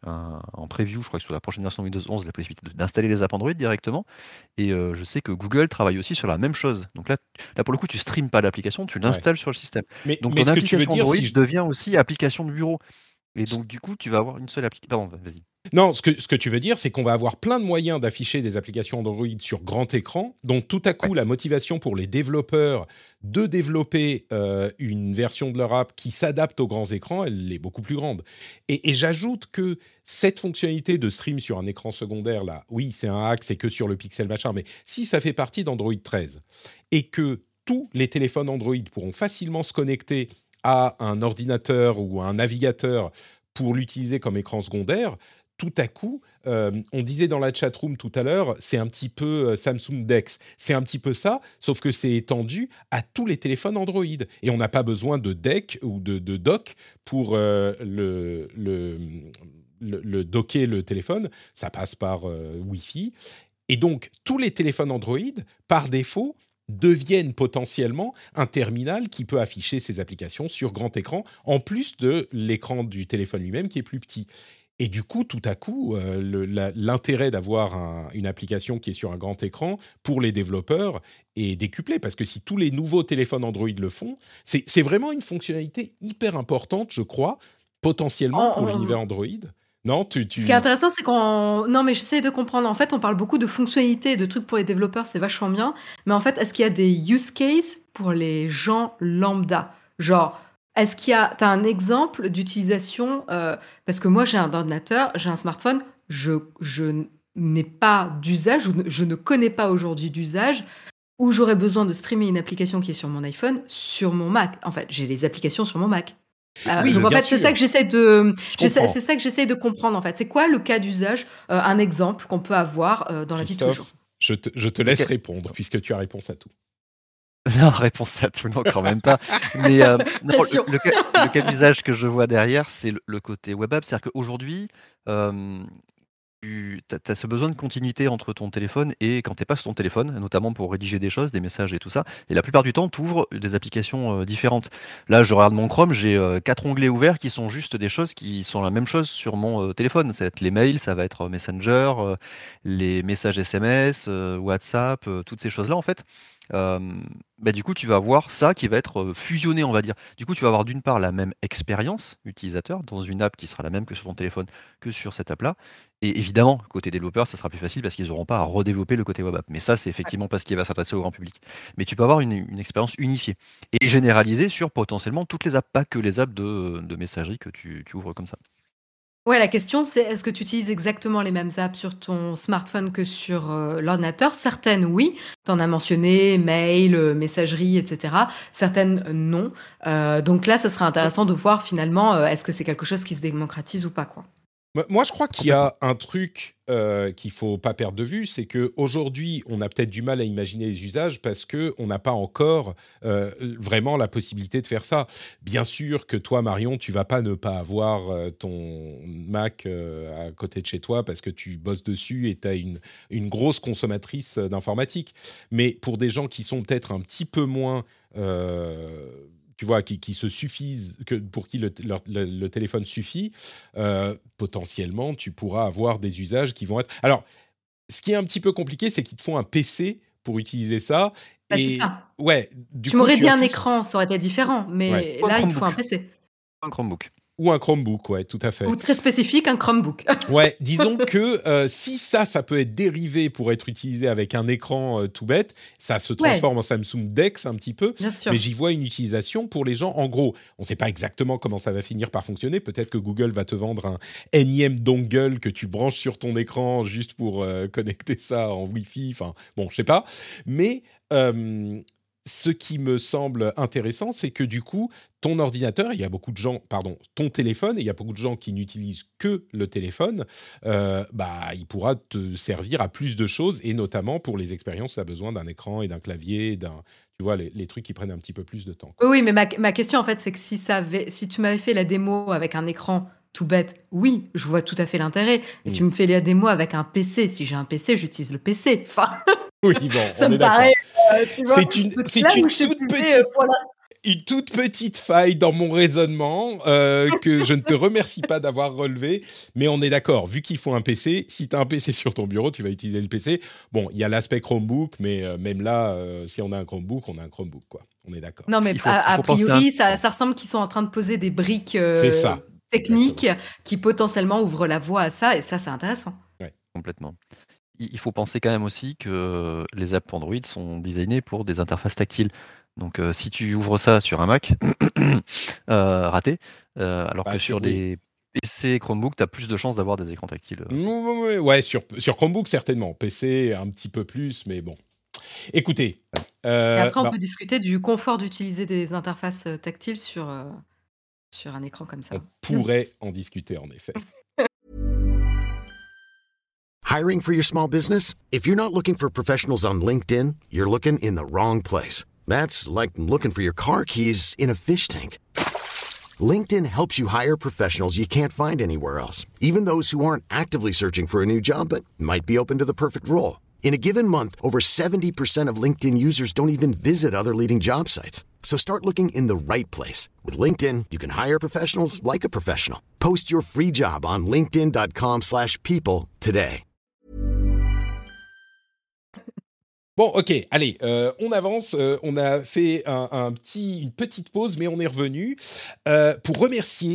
en preview, je crois que sur la prochaine version Windows 11, la possibilité d'installer les apps Android directement et je sais que Google travaille aussi sur la même chose. Donc là pour le coup, tu streames pas l'application, tu l'installes sur le système. Donc Mais ton ce que tu veux application dire, Android devient aussi application de bureau et donc du coup, tu vas avoir une seule application. Pardon, vas-y. Non, ce que tu veux dire, c'est qu'on va avoir plein de moyens d'afficher des applications Android sur grand écran. Donc, tout à coup, la motivation pour les développeurs de développer une version de leur app qui s'adapte aux grands écrans, elle est beaucoup plus grande. Et j'ajoute que cette fonctionnalité de stream sur un écran secondaire, là, oui, c'est un hack, c'est que sur le Pixel machin, mais si ça fait partie d'Android 13 et que tous les téléphones Android pourront facilement se connecter à un ordinateur ou à un navigateur pour l'utiliser comme écran secondaire, tout à coup, on disait dans la chatroom tout à l'heure, c'est un petit peu Samsung Dex. C'est un petit peu ça, sauf que c'est étendu à tous les téléphones Android. Et on n'a pas besoin de deck ou de dock pour le docker le téléphone. Ça passe par Wi-Fi. Et donc, tous les téléphones Android, par défaut, deviennent potentiellement un terminal qui peut afficher ses applications sur grand écran, en plus de l'écran du téléphone lui-même qui est plus petit. Et du coup, tout à coup, l'intérêt d'avoir une application qui est sur un grand écran pour les développeurs est décuplé. Parce que si tous les nouveaux téléphones Android le font, c'est vraiment une fonctionnalité hyper importante, je crois, potentiellement pour l'univers Android. Non, Ce qui est intéressant, c'est qu'on non, mais j'essaie de comprendre. En fait, on parle beaucoup de fonctionnalités et de trucs pour les développeurs, c'est vachement bien. Mais en fait, est-ce qu'il y a des use cases pour les gens lambda? Genre, est-ce qu'il y a tu un exemple d'utilisation, parce que moi, j'ai un ordinateur, j'ai un smartphone, je n'ai pas d'usage, je ne connais pas aujourd'hui d'usage où j'aurais besoin de streamer une application qui est sur mon iPhone, sur mon Mac. En fait, j'ai les applications sur mon Mac. Oui, Donc en bien fait, c'est ça sûr, que je comprends. c'est ça que j'essaie de comprendre en fait. C'est quoi le cas d'usage, un exemple qu'on peut avoir dans la vie de tous les jours? Christophe, je te Le laisse cas répondre puisque tu as réponse à tout. non, réponse à tout, non, quand même pas. Mais, non, Pression. le cas d'usage que je vois derrière, c'est le côté web app. C'est-à-dire qu'aujourd'hui, hem tu as ce besoin de continuité entre ton téléphone et quand tu es pas sur ton téléphone, notamment pour rédiger des choses, des messages et tout ça. Et la plupart du temps, tu ouvres des applications différentes. Là, je regarde mon Chrome, j'ai 4 onglets ouverts qui sont juste des choses qui sont la même chose sur mon téléphone. Ça va être les mails, ça va être Messenger, les messages SMS, WhatsApp, toutes ces choses-là en fait. Bah, du coup, tu vas avoir ça qui va être fusionné, on va dire. Du coup, tu vas avoir d'une part la même expérience utilisateur dans une app qui sera la même que sur ton téléphone, que sur cette app-là. Et évidemment, côté développeur, ça sera plus facile parce qu'ils n'auront pas à redévelopper le côté web app. Mais ça, c'est effectivement parce qu'il va s'adresser au grand public. Mais tu peux avoir une expérience unifiée et généralisée sur potentiellement toutes les apps, pas que les apps de messagerie que tu ouvres comme ça. Ouais, la question, c'est est-ce que tu utilises exactement les mêmes apps sur ton smartphone que sur, l'ordinateur? Certaines, oui, tu en as mentionné, mail, messagerie et cetera. Certaines, non. Donc là, ça serait intéressant de voir finalement, est-ce que c'est quelque chose qui se démocratise ou pas, quoi? Moi, je crois qu'il y Complètement. a un truc qu'il faut pas perdre de vue, c'est que aujourd'hui, on a peut-être du mal à imaginer les usages parce que on n'a pas encore vraiment la possibilité de faire ça. Bien sûr que toi, Marion, tu vas pas ne pas avoir ton Mac à côté de chez toi parce que tu bosses dessus et tu as une grosse consommatrice d'informatique. Mais pour des gens qui sont peut-être un petit peu moins tu vois, qui se suffisent, pour qui le téléphone suffit, potentiellement, tu pourras avoir des usages qui vont être... Alors, ce qui est un petit peu compliqué, c'est qu'ils te font un PC pour utiliser ça. Bah, c'est Et ça. ouais, du Tu coup, m'aurais tu dit un appuies sur... écran, ça aurait été différent, Ouais. mais Ou un là, il te faut un Chromebook. PC. Un Chromebook. Ou un Chromebook, ouais, tout à Ou fait. très spécifique, un Chromebook. Ouais, disons que si ça peut être dérivé pour être utilisé avec un écran tout bête, ça se Ouais, transforme en Samsung Dex un petit peu, bien mais sûr. j'y vois une utilisation pour les gens. En gros, on ne sait pas exactement comment ça va finir par fonctionner. Peut-être que Google va te vendre un énième dongle que tu branches sur ton écran juste pour connecter ça en Wi-Fi. Enfin, bon, je sais pas. Mais ce qui me semble intéressant, c'est que du coup, ton ordinateur, il y a beaucoup de gens, pardon, ton téléphone, et il y a beaucoup de gens qui n'utilisent que le téléphone, bah, il pourra te servir à plus de choses, et notamment pour les expériences, tu as besoin d'un écran et d'un clavier, tu vois, les trucs qui prennent un petit peu plus de temps, Oui, quoi. oui, mais ma question, en fait, c'est que si tu m'avais fait la démo avec un écran tout bête, oui, je vois tout à fait l'intérêt. Mais Hmm. tu me fais la démo avec un PC. Si j'ai un PC, j'utilise le PC. Enfin, Oui, bon, ça on est me paraît, d'accord. tu vois? Donc c'est là C'est où une je te toute disais, petite pour l'instant. une toute petite faille dans mon raisonnement que je ne te remercie pas d'avoir relevé, mais on est d'accord, vu qu'il faut un PC, si tu as un PC sur ton bureau, tu vas utiliser le PC. Bon, il y a l'aspect Chromebook, mais même là, si on a un Chromebook, on a un Chromebook, quoi. On est d'accord. Non, mais Il a faut penser à un priori, ça ressemble qu'ils sont en train de poser des briques, C'est ça, exactement. techniques qui potentiellement ouvrent la voie à ça et ça, c'est intéressant. Ouais. complètement. Il faut penser quand même aussi que les apps Android sont designées pour des interfaces tactiles. Donc, si tu ouvres ça sur un Mac, raté, alors Bah, que sur oui. les PC et Chromebook, tu as plus de chances d'avoir des écrans tactiles, aussi. Ouais, sur Chromebook, certainement. PC, un petit peu plus, mais bon. Écoutez, Et après, on bah, peut discuter du confort d'utiliser des interfaces, tactiles sur un écran comme on ça. Mmh. pourrait en discuter, en effet. Hiring for your small business? If you're not looking for professionals on LinkedIn, you're looking in the wrong place. That's like looking for your car keys in a fish tank. LinkedIn helps you hire professionals you can't find anywhere else, even those who aren't actively searching for a new job but might be open to the perfect role. In a given month, over 70% of LinkedIn users don't even visit other leading job sites. So start looking in the right place. With LinkedIn, you can hire professionals like a professional. Post your free job on linkedin.com/people today. Bon, ok, allez, on avance. On a fait une petite pause, mais on est revenu pour remercier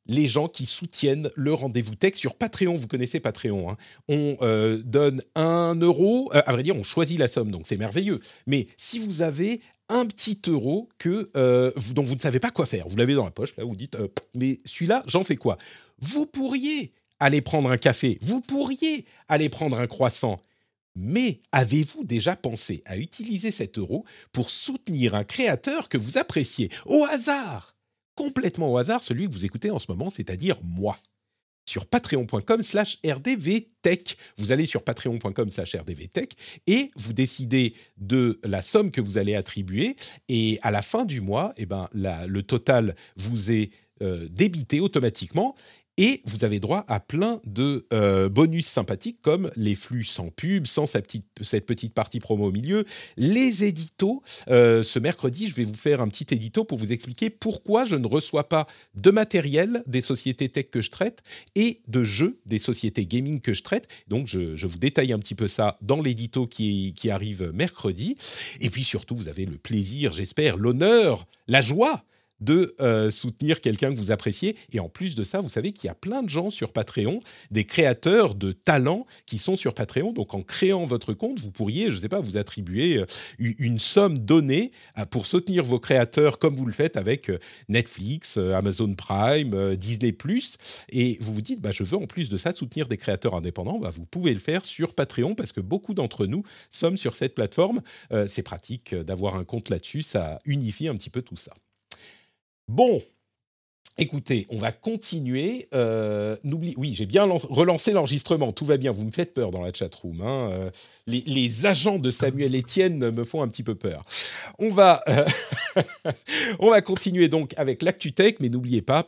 les gens qui soutiennent le Rendez-vous Tech sur Patreon. Vous connaissez Patreon, hein. On donne 1 €. À vrai dire, on choisit la somme, donc c'est merveilleux. Mais si vous avez un petit euro dont vous ne savez pas quoi faire, vous l'avez dans la poche, là, vous dites mais celui-là, j'en fais quoi ? Vous pourriez aller prendre un café, vous pourriez aller prendre un croissant. Mais avez-vous déjà pensé à utiliser cet euro pour soutenir un créateur que vous appréciez ? Au hasard, complètement au hasard, celui que vous écoutez en ce moment, c'est-à-dire moi. Sur patreon.com/rdvtech. Vous allez sur patreon.com/rdvtech et vous décidez de la somme que vous allez attribuer. Et à la fin du mois, le total vous est débité automatiquement. Et vous avez droit à plein de bonus sympathiques comme les flux sans pub, sans cette petite partie promo au milieu, les éditos. Ce mercredi, je vais vous faire un petit édito pour vous expliquer pourquoi je ne reçois pas de matériel des sociétés tech que je traite et de jeux des sociétés gaming que je traite. Donc, je vous détaille un petit peu ça dans l'édito qui arrive mercredi. Et puis surtout, vous avez le plaisir, j'espère, l'honneur, la joie de soutenir quelqu'un que vous appréciez. Et en plus de ça, vous savez qu'il y a plein de gens sur Patreon, des créateurs de talents qui sont sur Patreon. Donc, en créant votre compte, vous pourriez, je ne sais pas, vous attribuer une somme donnée pour soutenir vos créateurs comme vous le faites avec Netflix, Amazon Prime, Disney+. Et vous vous dites, je veux en plus de ça soutenir des créateurs indépendants. Vous pouvez le faire sur Patreon parce que beaucoup d'entre nous sommes sur cette plateforme. C'est pratique d'avoir un compte là-dessus. Ça unifie un petit peu tout ça. Bon, écoutez, on va continuer. Oui, j'ai bien relancé l'enregistrement. Tout va bien. Vous me faites peur dans la chatroom. Hein. Les agents de Samuel Etienne me font un petit peu peur. On va continuer donc avec l'ActuTech, mais n'oubliez pas,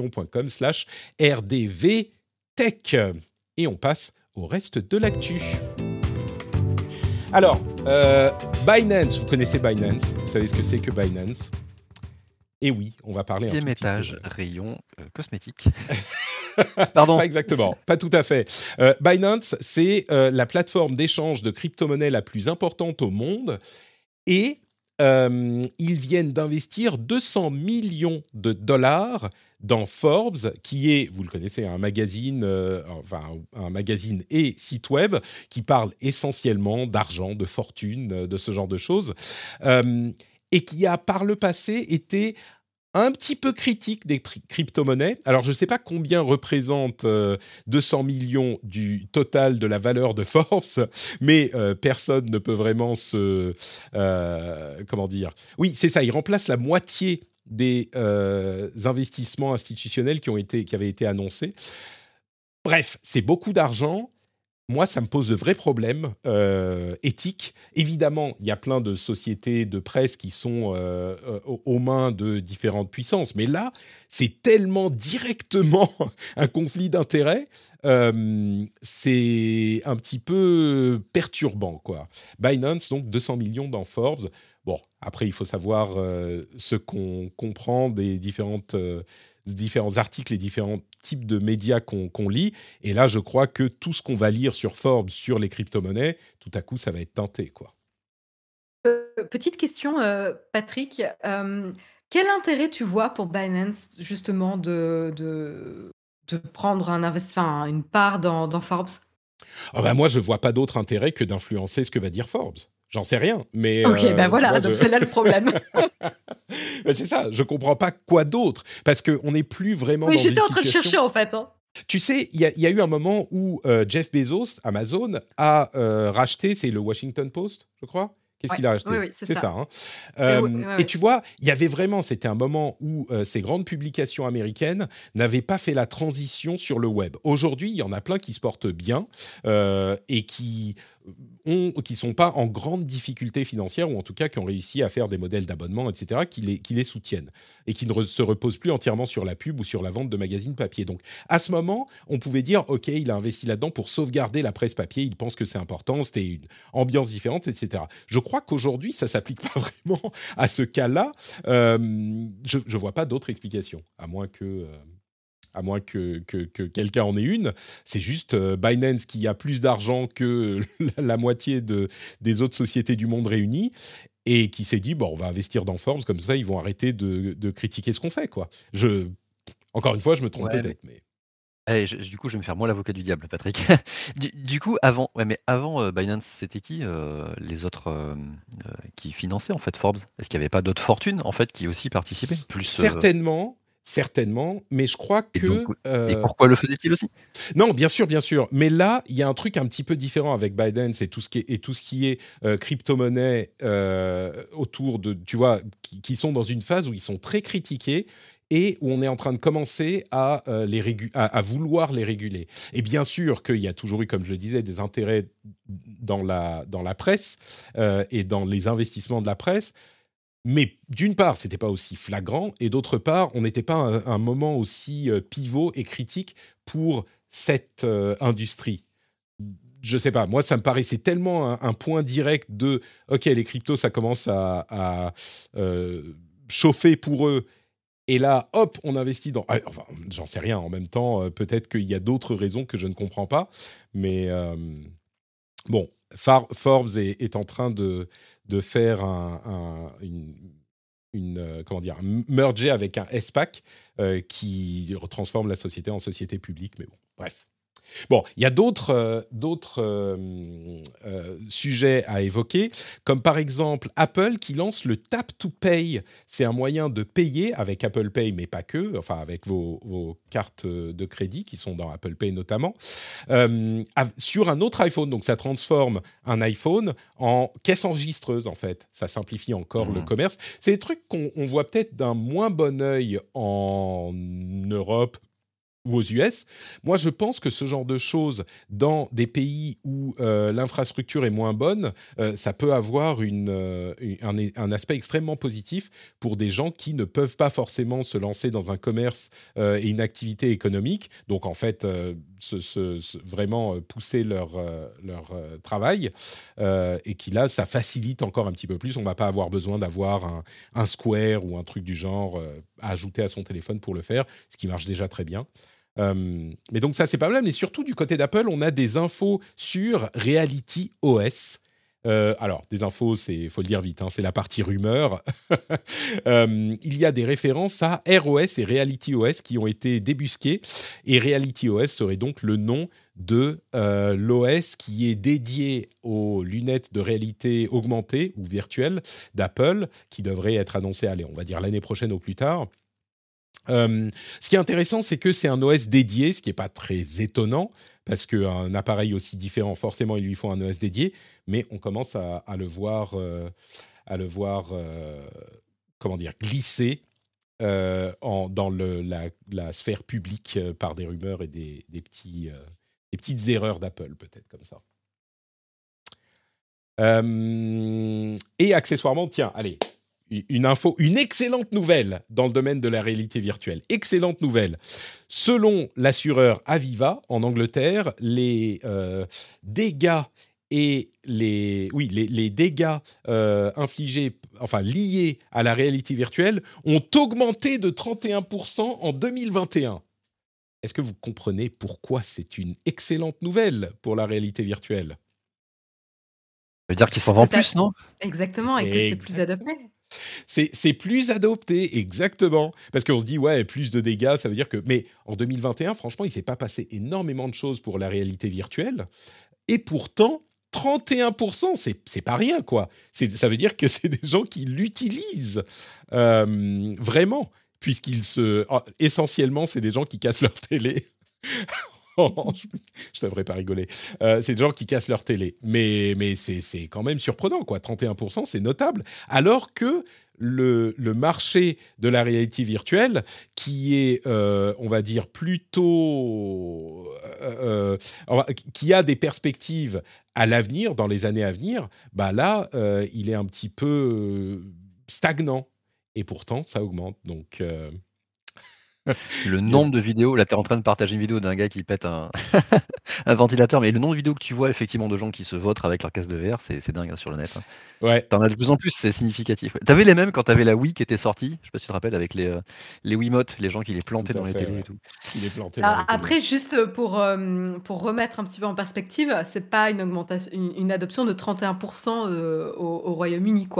patreon.com/rdvtech. Et on passe au reste de l'actu. Alors, Binance, vous connaissez Binance. Vous savez ce que c'est que Binance ? Et oui, on va parler un tout petit peu. Rayon cosmétique. Pardon. Pas exactement, pas tout à fait. Binance, c'est la plateforme d'échange de crypto-monnaies la plus importante au monde. Et ils viennent d'investir 200 millions de dollars dans Forbes, qui est, vous le connaissez, un magazine et site web qui parle essentiellement d'argent, de fortune, de ce genre de choses. Et qui a par le passé été un petit peu critique des crypto-monnaies. Alors, je ne sais pas combien représente 200 millions du total de la valeur de Forbes, mais personne ne peut vraiment comment dire ? Oui, c'est ça, il remplace la moitié des investissements institutionnels qui avaient été annoncés. Bref, c'est beaucoup d'argent. Moi, ça me pose de vrais problèmes éthiques. Évidemment, il y a plein de sociétés de presse qui sont aux mains de différentes puissances. Mais là, c'est tellement directement un conflit d'intérêts. C'est un petit peu perturbant, quoi. Binance, donc 200 millions dans Forbes. Bon, après, il faut savoir ce qu'on comprend des différents articles et différents types de médias qu'on lit. Et là, je crois que tout ce qu'on va lire sur Forbes, sur les crypto-monnaies, tout à coup, ça va être teinté, quoi. Petite question, Patrick. Quel intérêt tu vois pour Binance, justement, de prendre une part dans Forbes ? Moi, je ne vois pas d'autre intérêt que d'influencer ce que va dire Forbes. J'en sais rien, mais... Ok, voilà, donc c'est là le problème. C'est ça, je ne comprends pas quoi d'autre, parce qu'on n'est plus vraiment dans une situation... Oui, j'étais en train de chercher, en fait. Hein. Tu sais, il y a eu un moment où Jeff Bezos, Amazon, a racheté, c'est le Washington Post, je crois. Qu'est-ce qu'il a racheté ? Oui, c'est ça. Hein. Et tu vois, il y avait vraiment, c'était un moment où ces grandes publications américaines n'avaient pas fait la transition sur le web. Aujourd'hui, il y en a plein qui se portent bien et qui sont pas en grande difficulté financière, ou en tout cas qui ont réussi à faire des modèles d'abonnement, etc., qui les soutiennent et qui ne se reposent plus entièrement sur la pub ou sur la vente de magazines papier. Donc, à ce moment, on pouvait dire, OK, il a investi là-dedans pour sauvegarder la presse papier, il pense que c'est important, c'était une ambiance différente, etc. Je crois qu'aujourd'hui, ça ne s'applique pas vraiment à ce cas-là. Je ne vois pas d'autre explication, à moins que quelqu'un en ait une. C'est juste Binance qui a plus d'argent que la moitié des autres sociétés du monde réunies et qui s'est dit, on va investir dans Forbes, comme ça, ils vont arrêter de critiquer ce qu'on fait, quoi. Encore une fois, je me trompe Ouais, mais peut-être, mais allez, du coup, je vais me faire moi l'avocat du diable, Patrick. Du coup, avant, Binance, c'était qui, les autres, qui finançaient, en fait, Forbes? Est-ce qu'il y avait pas d'autres fortunes, en fait, qui aussi participaient? Plus, certainement, certainement, mais je crois et donc que et pourquoi le faisaient-ils aussi? non, bien sûr, mais là, il y a un truc un petit peu différent avec Binance et tout ce qui est crypto-monnaie autour de, tu vois, qui sont dans une phase où ils sont très critiqués et où on est en train de commencer à, à vouloir les réguler. Et bien sûr qu'il y a toujours eu, comme je le disais, des intérêts dans la presse et dans les investissements de la presse. Mais d'une part, c'était pas aussi flagrant, et d'autre part, on n'était pas à un moment aussi pivot et critique pour cette industrie. Je sais pas, moi ça me paraissait tellement un point direct de OK, les cryptos ça commence à chauffer pour eux. Et là, hop, on investit dans. Enfin, j'en sais rien. En même temps, peut-être qu'il y a d'autres raisons que je ne comprends pas. Mais bon, Forbes est en train de faire comment dire, merger avec un SPAC qui transforme la société en société publique. Mais bon, bref. Bon, il y a d'autres sujets à évoquer, comme par exemple Apple qui lance le Tap to Pay. C'est un moyen de payer avec Apple Pay, mais pas que, enfin avec vos cartes de crédit qui sont dans Apple Pay notamment, sur un autre iPhone. Donc ça transforme un iPhone en caisse enregistreuse en fait. Ça simplifie encore le Mmh. commerce. C'est des trucs qu'on voit peut-être d'un moins bon œil en Europe ou aux US. Moi, je pense que ce genre de choses, dans des pays où l'infrastructure est moins bonne, ça peut avoir un aspect extrêmement positif pour des gens qui ne peuvent pas forcément se lancer dans un commerce et une activité économique. Donc, en fait, vraiment pousser leur travail. Et qui, là, ça facilite encore un petit peu plus. On ne va pas avoir besoin d'avoir un Square ou un truc du genre à ajouter à son téléphone pour le faire, ce qui marche déjà très bien. Mais donc ça, c'est pas mal. Mais surtout, du côté d'Apple, on a des infos sur Reality OS. Alors, des infos, il faut le dire vite, hein, c'est la partie rumeur. Il y a des références à ROS et Reality OS qui ont été débusquées. Et Reality OS serait donc le nom de l'OS qui est dédié aux lunettes de réalité augmentée ou virtuelle d'Apple, qui devrait être annoncé, allez, on va dire l'année prochaine au plus tard. Ce qui est intéressant, c'est que c'est un OS dédié, ce qui n'est pas très étonnant, parce qu'un appareil aussi différent, forcément, il lui faut un OS dédié, mais on commence à le voir, comment dire, glisser dans la sphère publique par des rumeurs et des petites erreurs d'Apple, peut-être comme ça. Et accessoirement, tiens, allez, une excellente nouvelle dans le domaine de la réalité virtuelle. Excellente nouvelle. Selon l'assureur Aviva en Angleterre, les dégâts et les dégâts infligés, enfin liés à la réalité virtuelle, ont augmenté de 31% en 2021. Est-ce que vous comprenez pourquoi c'est une excellente nouvelle pour la réalité virtuelle? Ça veut dire qu'ils s'en C'est vendent ça. plus, non? Exactement, et que c'est plus adapté. C'est plus adopté, exactement. Parce qu'on se dit, ouais, plus de dégâts, ça veut dire que... Mais en 2021, franchement, il ne s'est pas passé énormément de choses pour la réalité virtuelle. Et pourtant, 31%, c'est pas rien, quoi. Ça veut dire que c'est des gens qui l'utilisent vraiment. Essentiellement, c'est des gens qui cassent leur télé. Oh, je devrais pas rigoler. C'est des gens qui cassent leur télé. Mais c'est quand même surprenant, quoi. 31%, c'est notable. Alors que le marché de la réalité virtuelle, qui est, on va dire, plutôt... qui a des perspectives à l'avenir, dans les années à venir, bah là, il est un petit peu stagnant. Et pourtant, ça augmente. Donc... Le nombre de vidéos, là, tu es en train de partager une vidéo d'un gars qui pète un un ventilateur, mais le nombre de vidéos que tu vois effectivement de gens qui se vautrent avec leur casque de VR, c'est dingue, hein, sur le net, hein. Ouais, Tu en as de plus en plus, c'est significatif, ouais. Tu avais les mêmes quand tu avais la Wii qui était sortie, je sais pas si tu te rappelles avec les Wiimotes, les gens qui les tout plantaient dans à les fait, télés et ouais. tout. Il est planté dans Alors les télés. après, juste pour remettre un petit peu en perspective, c'est pas une adoption de 31% au Royaume-Uni, quoi.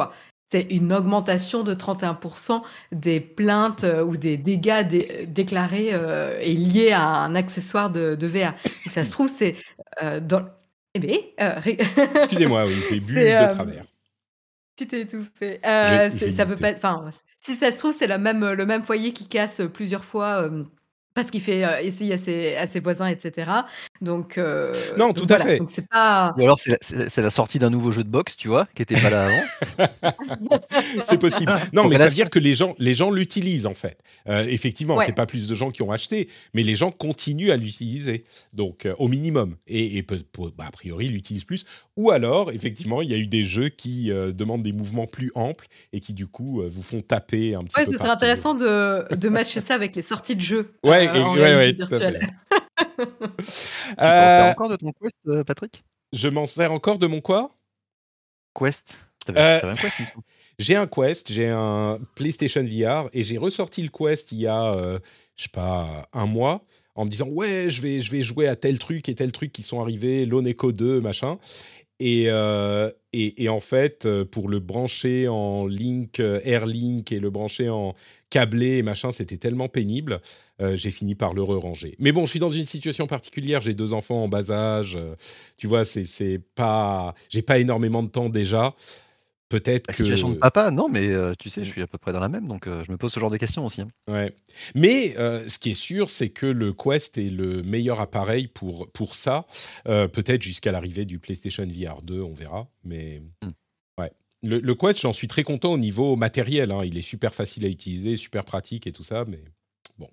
c'est une augmentation de 31% des plaintes ou des dégâts déclarés et liés à un accessoire de VR. Donc ça se trouve, c'est dans. Eh bien, Excusez-moi, oui, j'ai bu c'est. de travers. Tu t'es étouffé. J'ai Ça peut goûté. pas. Enfin, si ça se trouve, c'est le même foyer qui casse plusieurs fois parce qu'il fait essayer à ses voisins, etc. Non, tout Donc à voilà. fait. Donc c'est pas. Ou alors c'est la sortie d'un nouveau jeu de boxe, tu vois, qui était pas là avant. C'est possible. Non, mais ça veut dire Corrélation. que les gens l'utilisent en fait. Effectivement, c'est Ouais. pas plus de gens qui ont acheté, mais les gens continuent à l'utiliser, donc au minimum. Et a priori, ils l'utilisent plus. Ou alors, effectivement, il y a eu des jeux qui demandent des mouvements plus amples et qui du coup vous font taper un petit Ouais, peu ce serait partout. intéressant de matcher ça avec les sorties de jeux en Ouais, réalité ouais, tout à virtuelle. fait. Tu t'en sers Euh, encore de ton Quest, Patrick? je m'en sers encore de mon quoi? Quest? Euh, T'avais un Quest, il me semble. J'ai un Quest, j'ai un PlayStation VR et j'ai ressorti le Quest il y a, je sais pas, un mois en me disant ouais, je vais jouer à tel truc et tel truc qui sont arrivés, Lone Echo 2, machin. Et en fait, pour le brancher en link, Airlink et le brancher en câblé et machin, c'était tellement pénible, j'ai fini par le re-ranger. Mais bon, je suis dans une situation particulière, j'ai 2 enfants en bas âge, tu vois, c'est pas, j'ai pas énormément de temps déjà. Peut-être La situation de que papa, non, mais tu sais, je suis à peu près dans la même, donc je me pose ce genre de questions aussi, hein. ouais. Mais ce qui est sûr, c'est que le Quest est le meilleur appareil pour ça. Peut-être jusqu'à l'arrivée du PlayStation VR 2, on verra. Mais Mmh. ouais. Le Quest, j'en suis très content au niveau matériel, hein. Il est super facile à utiliser, super pratique et tout ça. Mais bon.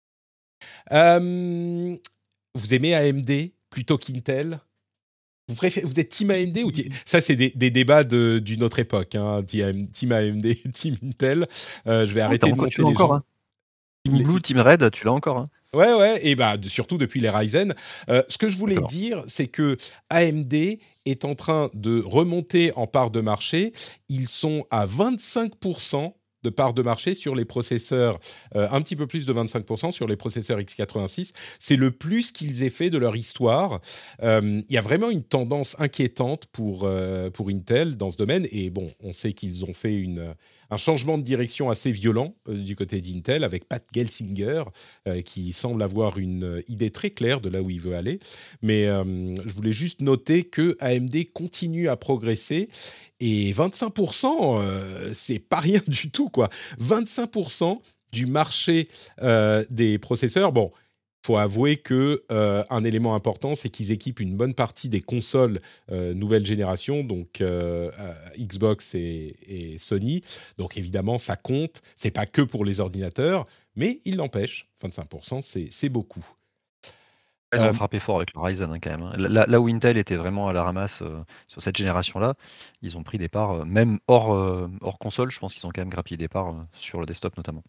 Vous aimez AMD plutôt qu'Intel? Vous êtes Team AMD ou ça, c'est des débats d'une autre époque, hein. Team AMD, Team Intel. Je vais Oui, arrêter de tu monter l'as les encore, gens. hein. Team Blue, Team Red, tu l'as encore, hein. Ouais, ouais, et bah surtout depuis les Ryzen. Ce que je voulais D'accord. dire, c'est que AMD est en train de remonter en part de marché. Ils sont à 25% de part de marché sur les processeurs, un petit peu plus de 25% sur les processeurs x86. C'est le plus qu'ils aient fait de leur histoire. Il y a vraiment une tendance inquiétante pour Intel dans ce domaine. Et bon, on sait qu'ils ont fait un changement de direction assez violent du côté d'Intel avec Pat Gelsinger qui semble avoir une idée très claire de là où il veut aller. Mais je voulais juste noter que AMD continue à progresser et 25%, c'est pas rien du tout, quoi. 25% du marché des processeurs. Bon, faut avouer que un élément important, c'est qu'ils équipent une bonne partie des consoles nouvelle génération, donc Xbox et Sony. Donc évidemment, ça compte. C'est pas que pour les ordinateurs, mais il n'empêche, 25%, c'est beaucoup. Ils ont frappé fort avec le Ryzen, hein, quand même, hein. Là où Intel était vraiment à la ramasse sur cette génération-là, ils ont pris des parts, même hors console, je pense qu'ils ont quand même grappillé des parts sur le desktop notamment.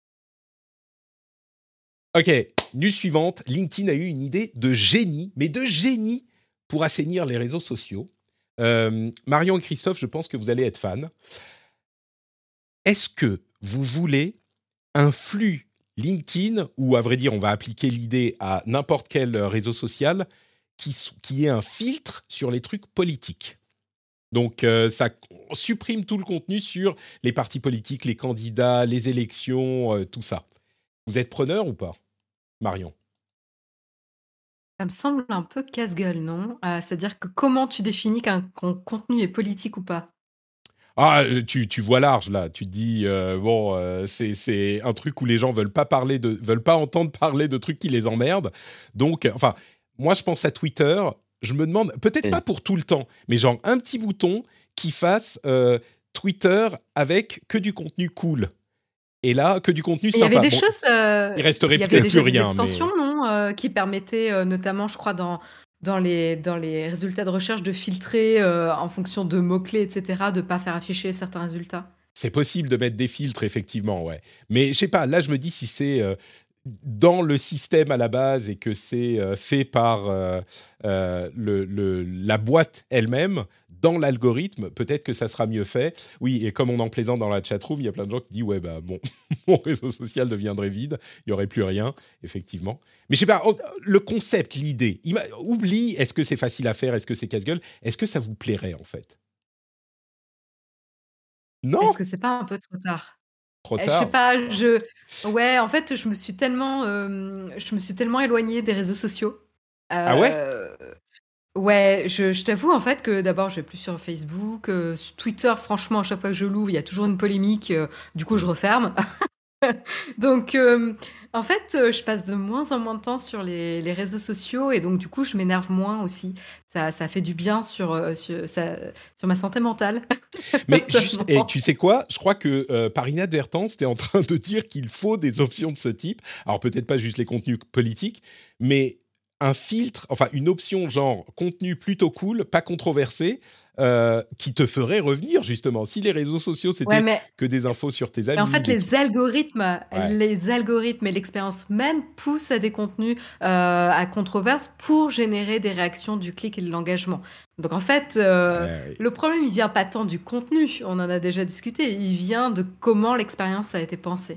Ok, news suivante. LinkedIn a eu une idée de génie, mais de génie, pour assainir les réseaux sociaux. Marion et Christophe, je pense que vous allez être fans. Est-ce que vous voulez un flux LinkedIn, ou à vrai dire, on va appliquer l'idée à n'importe quel réseau social, qui ait un filtre sur les trucs politiques? Donc, ça supprime tout le contenu sur les partis politiques, les candidats, les élections, tout ça. Vous êtes preneur ou pas, Marion? Ça me semble un peu casse-gueule, non? C'est-à-dire que comment tu définis qu'un contenu est politique ou pas? Ah, tu vois large là. Tu te dis bon, c'est un truc où les gens veulent pas entendre parler de trucs qui les emmerdent. Donc, enfin, moi je pense à Twitter. Je me demande, peut-être Et pas pour tout le temps, mais genre un petit bouton qui fasse Twitter avec que du contenu cool. Et là, que du contenu Et il y avait sympa. des Bon, choses, il resterait il y avait peut-être plus déjà des rien, extensions, mais non? Qui permettaient, notamment, je crois, dans les résultats de recherche, de filtrer, en fonction de mots-clés, et cetera, de pas faire afficher certains résultats. c'est possible de mettre des filtres, effectivement, ouais. Mais je sais pas, là, je me dis si c'est dans le système à la base et que c'est fait par la boîte elle-même, dans l'algorithme, peut-être que ça sera mieux fait. Oui, et comme on en plaisante dans la chatroom, il y a plein de gens qui disent « Ouais, bah bon, mon réseau social deviendrait vide, il n'y aurait plus rien, effectivement. » Mais je sais pas, le concept, l'idée, oublie, est-ce que c'est facile à faire, est-ce que c'est casse-gueule, est-ce que ça vous plairait, en fait? Non, Est-ce que c'est pas un peu trop tard? trop Je sais tard. pas, ouais, en fait, je me suis tellement éloignée des réseaux sociaux. Ah ouais? Heu, ouais, je t'avoue, en fait, que d'abord, je vais plus sur Facebook, sur Twitter, franchement, à chaque fois que je l'ouvre, il y a toujours une polémique, du coup, je Mmh. referme. Donc, en fait, je passe de moins en moins de temps sur les réseaux sociaux et donc du coup, je m'énerve moins aussi. Ça fait du bien sur ma santé mentale, Mais juste, et notamment. tu sais quoi? Je crois que par inadvertance, tu es en train de dire qu'il faut des options de ce type. Alors peut-être pas juste les contenus politiques, mais un filtre, enfin une option genre contenu plutôt cool, pas controversé, qui te ferait revenir justement. Si les réseaux sociaux Ouais, c'était mais que des infos sur tes en amis, fait, des trucs. Ouais. les algorithmes et l'expérience même poussent à des contenus, à controverse pour générer des réactions, du clic et de l'engagement. Donc en fait, Ouais. le problème, il vient pas tant du contenu, on en a déjà discuté, il vient de comment l'expérience a été pensée.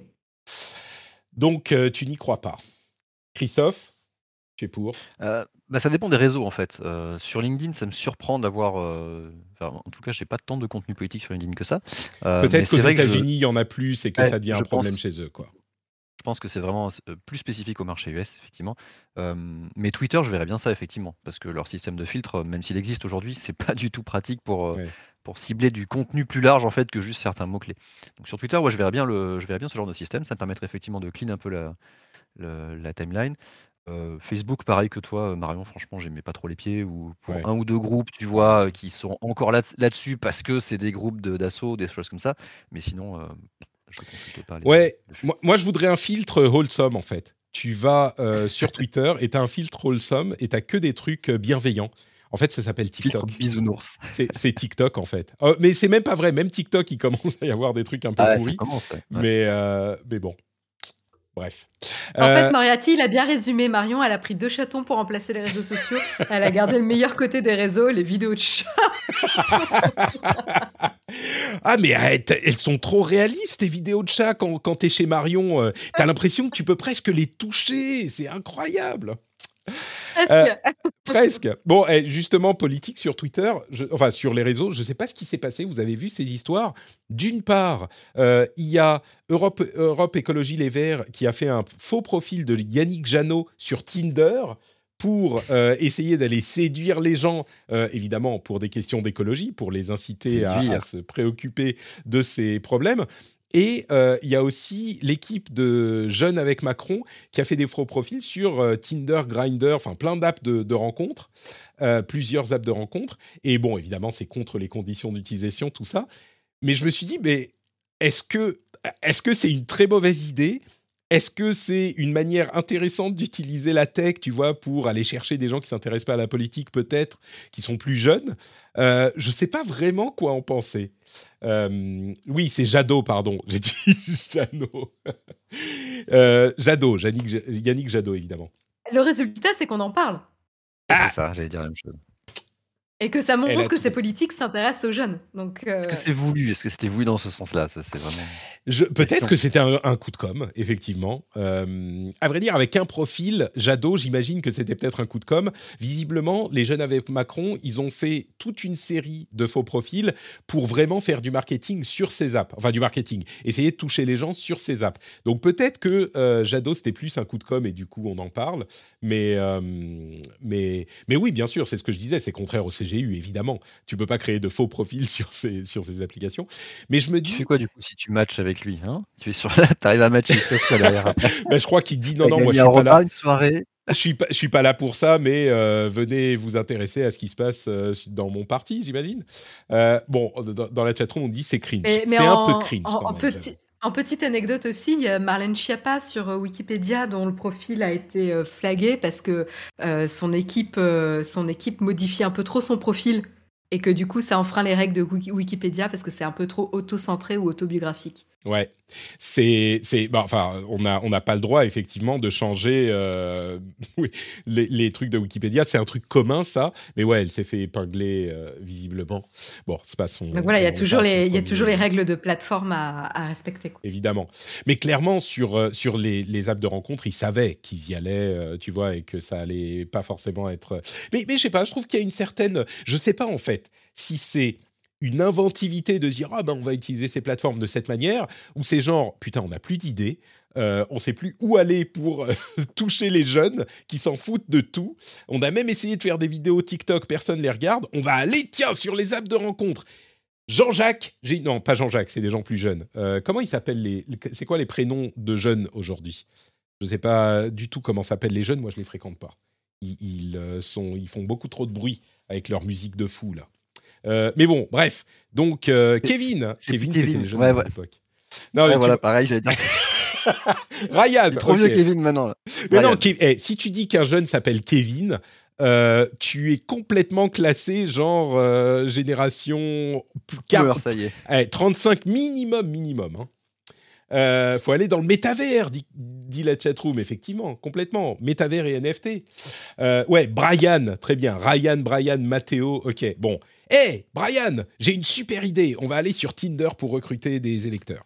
Donc tu n'y crois pas. Christophe, tu es pour? Bah, ça dépend des réseaux, en fait. Sur LinkedIn, ça me surprend d'avoir, enfin, en tout cas, j'ai pas tant de contenu politique sur LinkedIn que ça. Mais Peut-être qu'aux c'est vrai que États-Unis, il y en a plus et que ouais, ça devient un problème chez eux, quoi. je pense que c'est vraiment plus spécifique au marché US, effectivement. Mais Twitter, je verrais bien ça, effectivement, parce que leur système de filtre, même s'il existe aujourd'hui, c'est pas du tout pratique Ouais. pour cibler du contenu plus large, en fait, que juste certains mots-clés. Donc sur Twitter, ouais, je verrais bien ce genre de système. Ça me permettrait effectivement de clean un peu la timeline. Facebook, pareil que toi, Marion, franchement, j'aimais pas trop les pieds ou pour Ouais. un ou 2 groupes, tu vois, qui sont encore là-dessus parce que c'est des groupes d'assaut, des choses comme ça. Mais sinon, je consulte pas Ouais, le flux. moi je voudrais un filtre wholesome en fait. Tu vas sur Twitter et tu as un filtre wholesome et tu que des trucs bienveillants. En fait, ça s'appelle Filtre TikTok. bisounours. C'est TikTok en fait. Mais c'est même pas vrai. Même TikTok, il commence à y avoir des trucs un peu Ah ouais, ça pourris. commence, ouais. Ouais. Mais bon, bref. En fait, Euh, Moriarty, il a bien résumé. Marion, elle a pris 2 chatons pour remplacer les réseaux sociaux. Elle a gardé le meilleur côté des réseaux, les vidéos de chats. ah, mais elles sont trop réalistes, tes vidéos de chat quand t'es chez Marion. T'as l'impression que tu peux presque les toucher. C'est incroyable. Euh, Presque. Presque. Bon, justement, politique sur Twitter, enfin sur les réseaux, je ne sais pas ce qui s'est passé. Vous avez vu ces histoires. D'une part, il y a Europe Écologie Les Verts qui a fait un faux profil de Yannick Jadot sur Tinder pour essayer d'aller séduire les gens, évidemment pour des questions d'écologie, pour les inciter à Séduire. se préoccuper de ces problèmes. Et il y a aussi l'équipe de Jeunes avec Macron qui a fait des faux profils sur Tinder, Grindr, enfin plein d'apps de rencontres, plusieurs apps de rencontres. Et bon, évidemment, c'est contre les conditions d'utilisation, tout ça. Mais je me suis dit, mais est-ce que est-ce que c'est une très mauvaise idée? Est-ce que c'est une manière intéressante d'utiliser la tech, tu vois, pour aller chercher des gens qui s'intéressent pas à la politique, peut-être, qui sont plus jeunes? Je sais pas vraiment quoi en penser. Oui, c'est Jadot, pardon. J'ai dit Jadot. Jadot, Yannick Jadot, évidemment. Le résultat, c'est qu'on en parle Ouais, c'est Ah, ça, j'allais dire la même chose. et que ça elle montre a que tout ces compris. politiques s'intéressent aux jeunes. Donc, Est-ce que c'est voulu? Est-ce que c'était voulu dans ce sens-là? Ça, c'est vraiment Peut-être question. que c'était un coup de com', effectivement. À vrai dire, avec un profil, Jadot, j'imagine que c'était peut-être un coup de com'. Visiblement, les jeunes avec Macron, ils ont fait toute une série de faux profils pour vraiment faire du marketing sur ces apps. Enfin, du marketing. Essayer de toucher les gens sur ces apps. Donc peut-être que Jadot, c'était plus un coup de com' et du coup, on en parle. Mais oui, bien sûr, c'est ce que je disais. C'est contraire au CGU, évidemment. Tu peux pas créer de faux profils sur ces applications. Mais je me Tu fais dis, quoi, du coup, si tu matches avec lui, hein? Tu es sur la tu arrives à matcher, il se passe quoi derrière après? ben, je crois qu'il dit Tu non, as non, moi je gagné un suis pas repas, là. une soirée? Je suis pas là pour ça, mais venez vous intéresser à ce qui se passe dans mon parti, j'imagine. Bon, dans la chatroom, on dit c'est cringe. mais C'est un peu cringe quand même, j'avoue. en petite anecdote aussi, il y a Marlène Schiappa sur Wikipédia dont le profil a été flagué parce que son équipe modifie un peu trop son profil et que du coup ça enfreint les règles de Wikipédia parce que c'est un peu trop auto-centré ou autobiographique. Ouais, bah, enfin, on n'a pas le droit effectivement de changer oui, les trucs de Wikipédia. C'est un truc commun ça, mais ouais, elle s'est fait épingler visiblement. Bon, c'est pas Donc voilà, vraiment pas son il y a toujours les premier. règles de plateforme à respecter, quoi. Évidemment. Mais clairement, sur les apps de rencontre, ils savaient qu'ils y allaient, tu vois, et que ça allait pas forcément être. Mais je sais pas, je trouve qu'il y a une certaine. Je sais pas en fait si c'est une inventivité de dire on va utiliser ces plateformes de cette manière, ou c'est genre putain on n'a plus d'idées, on sait plus où aller pour toucher les jeunes qui s'en foutent de tout. On a même essayé de faire des vidéos TikTok, personne les regarde. On va aller sur les apps de rencontre. Jean-Jacques, non pas Jean-Jacques, c'est des gens plus jeunes. Comment ils s'appellent c'est quoi les prénoms de jeunes aujourd'hui? Je ne sais pas du tout comment s'appellent les jeunes. Moi je les fréquente pas. Ils font beaucoup trop de bruit avec leur musique de fou là. Mais bon, bref. Donc, Kevin, c'était les jeunes de l'époque. Non, mais voilà, pareil, j'allais dire. Ryan. Trop vieux Kevin maintenant. Mais non, si tu dis qu'un jeune s'appelle Kevin, tu es complètement classé genre génération 40, ça y est. 35 minimum. Hein. Faut aller dans le métavers, dit la chatroom, effectivement, complètement. Métavers et NFT. Brian, très bien. Ryan, Brian, Matteo, ok. Bon. Brian, j'ai une super idée. On va aller sur Tinder pour recruter des électeurs.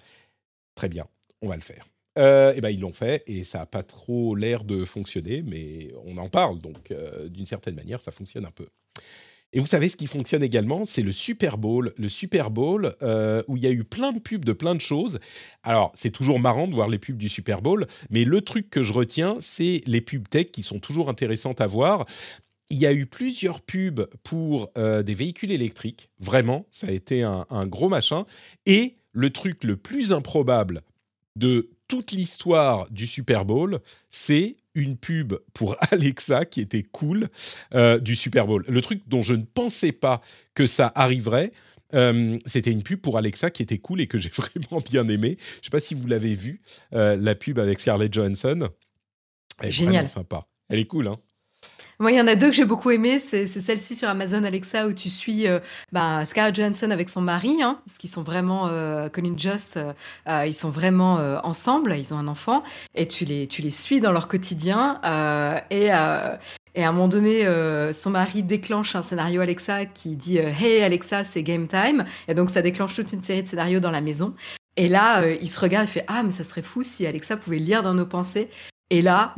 Très bien, on va le faire. Ils l'ont fait et ça n'a pas trop l'air de fonctionner, mais on en parle, donc d'une certaine manière, ça fonctionne un peu. Et vous savez ce qui fonctionne également, c'est le Super Bowl. Le Super Bowl, où il y a eu plein de pubs de plein de choses. Alors, c'est toujours marrant de voir les pubs du Super Bowl, mais le truc que je retiens, c'est les pubs tech qui sont toujours intéressantes à voir. Il y a eu plusieurs pubs pour des véhicules électriques. Vraiment, ça a été un gros machin. Et le truc le plus improbable de toute l'histoire du Super Bowl, c'est une pub pour Alexa qui était cool du Super Bowl. Le truc dont je ne pensais pas que ça arriverait, c'était une pub pour Alexa qui était cool et que j'ai vraiment bien aimé. Je ne sais pas si vous l'avez vu, la pub avec Scarlett Johansson. Elle est Génial. vraiment sympa. Elle est cool, hein. Moi, il y en a 2 que j'ai beaucoup aimées. C'est celle-ci sur Amazon Alexa où tu suis Scarlett Johansson avec son mari, hein, parce qu'ils sont vraiment, Colin Jost, ils sont vraiment ensemble, ils ont un enfant, et tu les suis dans leur quotidien. Et à un moment donné, son mari déclenche un scénario Alexa qui dit Hey Alexa, c'est game time. Et donc, ça déclenche toute une série de scénarios dans la maison. Et là, il se regarde et fait mais ça serait fou si Alexa pouvait lire dans nos pensées. Et là,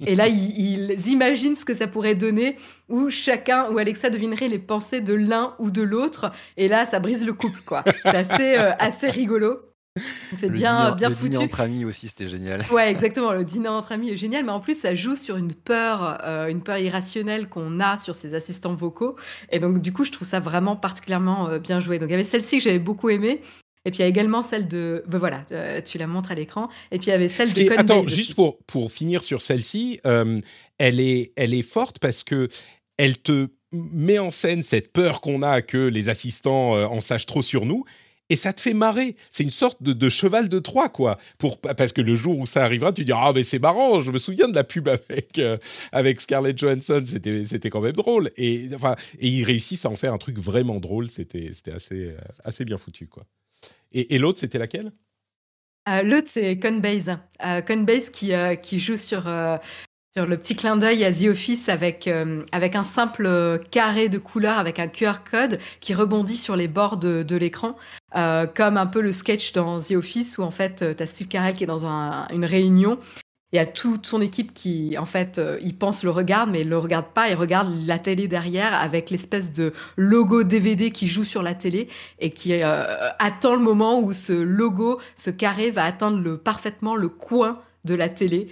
ils imaginent ce que ça pourrait donner, où Alexa devinerait les pensées de l'un ou de l'autre. Et là, ça brise le couple, quoi. C'est assez rigolo. C'est bien Le foutu. dîner entre amis aussi, c'était génial. Ouais, exactement. Le dîner entre amis est génial, mais en plus, ça joue sur une peur irrationnelle qu'on a sur ces assistants vocaux. Et donc, du coup, je trouve ça vraiment particulièrement bien joué. Donc, il y avait celle-ci que j'avais beaucoup aimée. Et puis il y a également celle de... tu la montres à l'écran. Et puis il y avait celle de Coinbase. Attends, juste pour finir sur celle-ci, elle est forte parce que elle te met en scène cette peur qu'on a que les assistants en sachent trop sur nous. Et ça te fait marrer. C'est une sorte de cheval de Troie, quoi. Parce que le jour où ça arrivera, tu diras mais c'est marrant. Je me souviens de la pub avec Scarlett Johansson. C'était quand même drôle. Et ils réussissent à en faire un truc vraiment drôle. C'était assez bien foutu, quoi. Et l'autre, c'était laquelle? L'autre, c'est Coinbase. Coinbase qui joue sur le petit clin d'œil à The Office avec un simple carré de couleur avec un QR code qui rebondit sur les bords de l'écran, comme un peu le sketch dans The Office où en fait t'as Steve Carell qui est dans une réunion. Il y a toute son équipe qui, en fait, il pense le regarde, mais il le regarde pas. Il regarde la télé derrière avec l'espèce de logo DVD qui joue sur la télé et qui attend le moment où ce logo, ce carré va atteindre parfaitement le coin de la télé.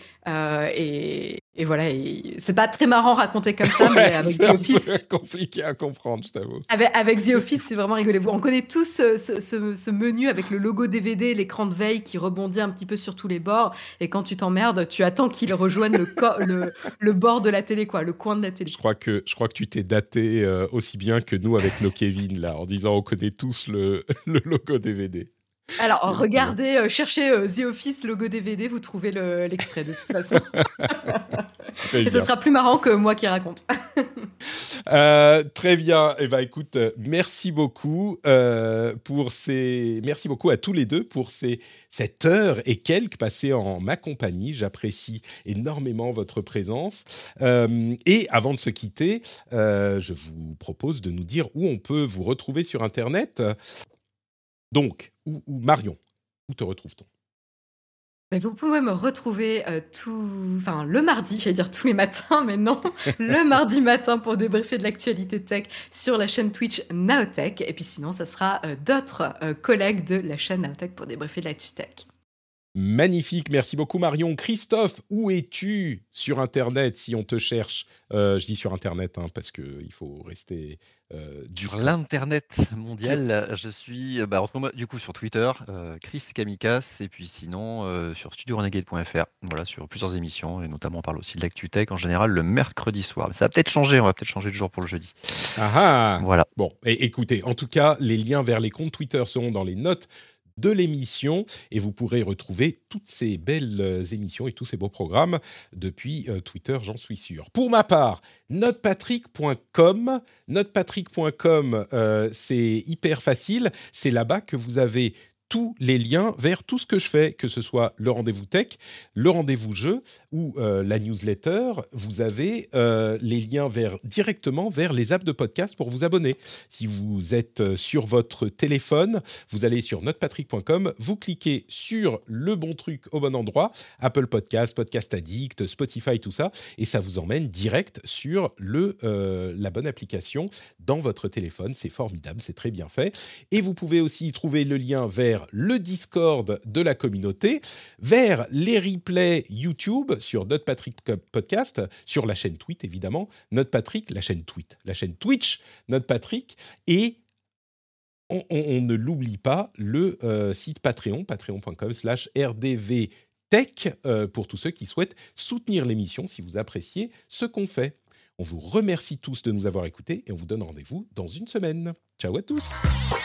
Et voilà, c'est pas très marrant raconté comme ça, mais avec The Office... C'est un peu compliqué à comprendre, je t'avoue. Avec The Office, c'est vraiment rigolo. On connaît tous ce menu avec le logo DVD, l'écran de veille qui rebondit un petit peu sur tous les bords. Et quand tu t'emmerdes, tu attends qu'il rejoigne le bord de la télé, quoi, le coin de la télé. Je crois que tu t'es daté aussi bien que nous avec nos Kevin, là, en disant on connaît tous le logo DVD. Alors, regardez, cherchez The Office logo DVD, vous trouvez l'extrait de toute façon. Et ce sera plus marrant que moi qui raconte. Très bien. Écoute, merci beaucoup merci beaucoup à tous les deux pour cette heure et quelques passées en ma compagnie. J'apprécie énormément votre présence. Et avant de se quitter, je vous propose de nous dire où on peut vous retrouver sur Internet. Donc, Marion, où te retrouve-t-on? Mais vous pouvez me retrouver, le mardi, j'allais dire tous les matins, mais non, le mardi matin pour débriefer de l'actualité tech sur la chaîne Twitch Naotech et puis sinon ça sera, d'autres, collègues de la chaîne Naotech pour débriefer de l'actu tech. Magnifique, merci beaucoup Marion. Christophe, où es-tu sur Internet si on te cherche? Je dis sur Internet parce qu'il faut rester Sur discret. l'internet mondial, je suis, retrouve-moi du coup sur Twitter, Chris Kamikas et puis sinon, sur studiorenegade.fr. Voilà, sur plusieurs émissions et notamment on parle aussi de l'actu tech en général le mercredi soir. Ça va peut-être changer, on va peut-être changer de jour pour le jeudi. Ah ah. Voilà. Bon, écoutez, en tout cas, les liens vers les comptes Twitter seront dans les notes de l'émission et vous pourrez retrouver toutes ces belles émissions et tous ces beaux programmes depuis Twitter, j'en suis sûr. Pour ma part, notepatrick.com, c'est hyper facile, c'est là-bas que vous avez tous les liens vers tout ce que je fais, que ce soit le rendez-vous tech, le rendez-vous jeu ou la newsletter. Vous avez les liens directement vers les apps de podcast pour vous abonner. Si vous êtes sur votre téléphone, vous allez sur notepatrick.com, vous cliquez sur le bon truc au bon endroit, Apple Podcast, Podcast Addict, Spotify, tout ça, et ça vous emmène direct sur la bonne application dans votre téléphone. C'est formidable, c'est très bien fait. Et vous pouvez aussi trouver le lien vers le Discord de la communauté, vers les replays YouTube sur Note Patrick Podcast, sur la chaîne Twitch évidemment, Note Patrick, la chaîne Twitch, Note Patrick, et on ne l'oublie pas, le site Patreon, patreon.com/rdvtech, pour tous ceux qui souhaitent soutenir l'émission si vous appréciez ce qu'on fait. On vous remercie tous de nous avoir écoutés et on vous donne rendez-vous dans une semaine. Ciao à tous.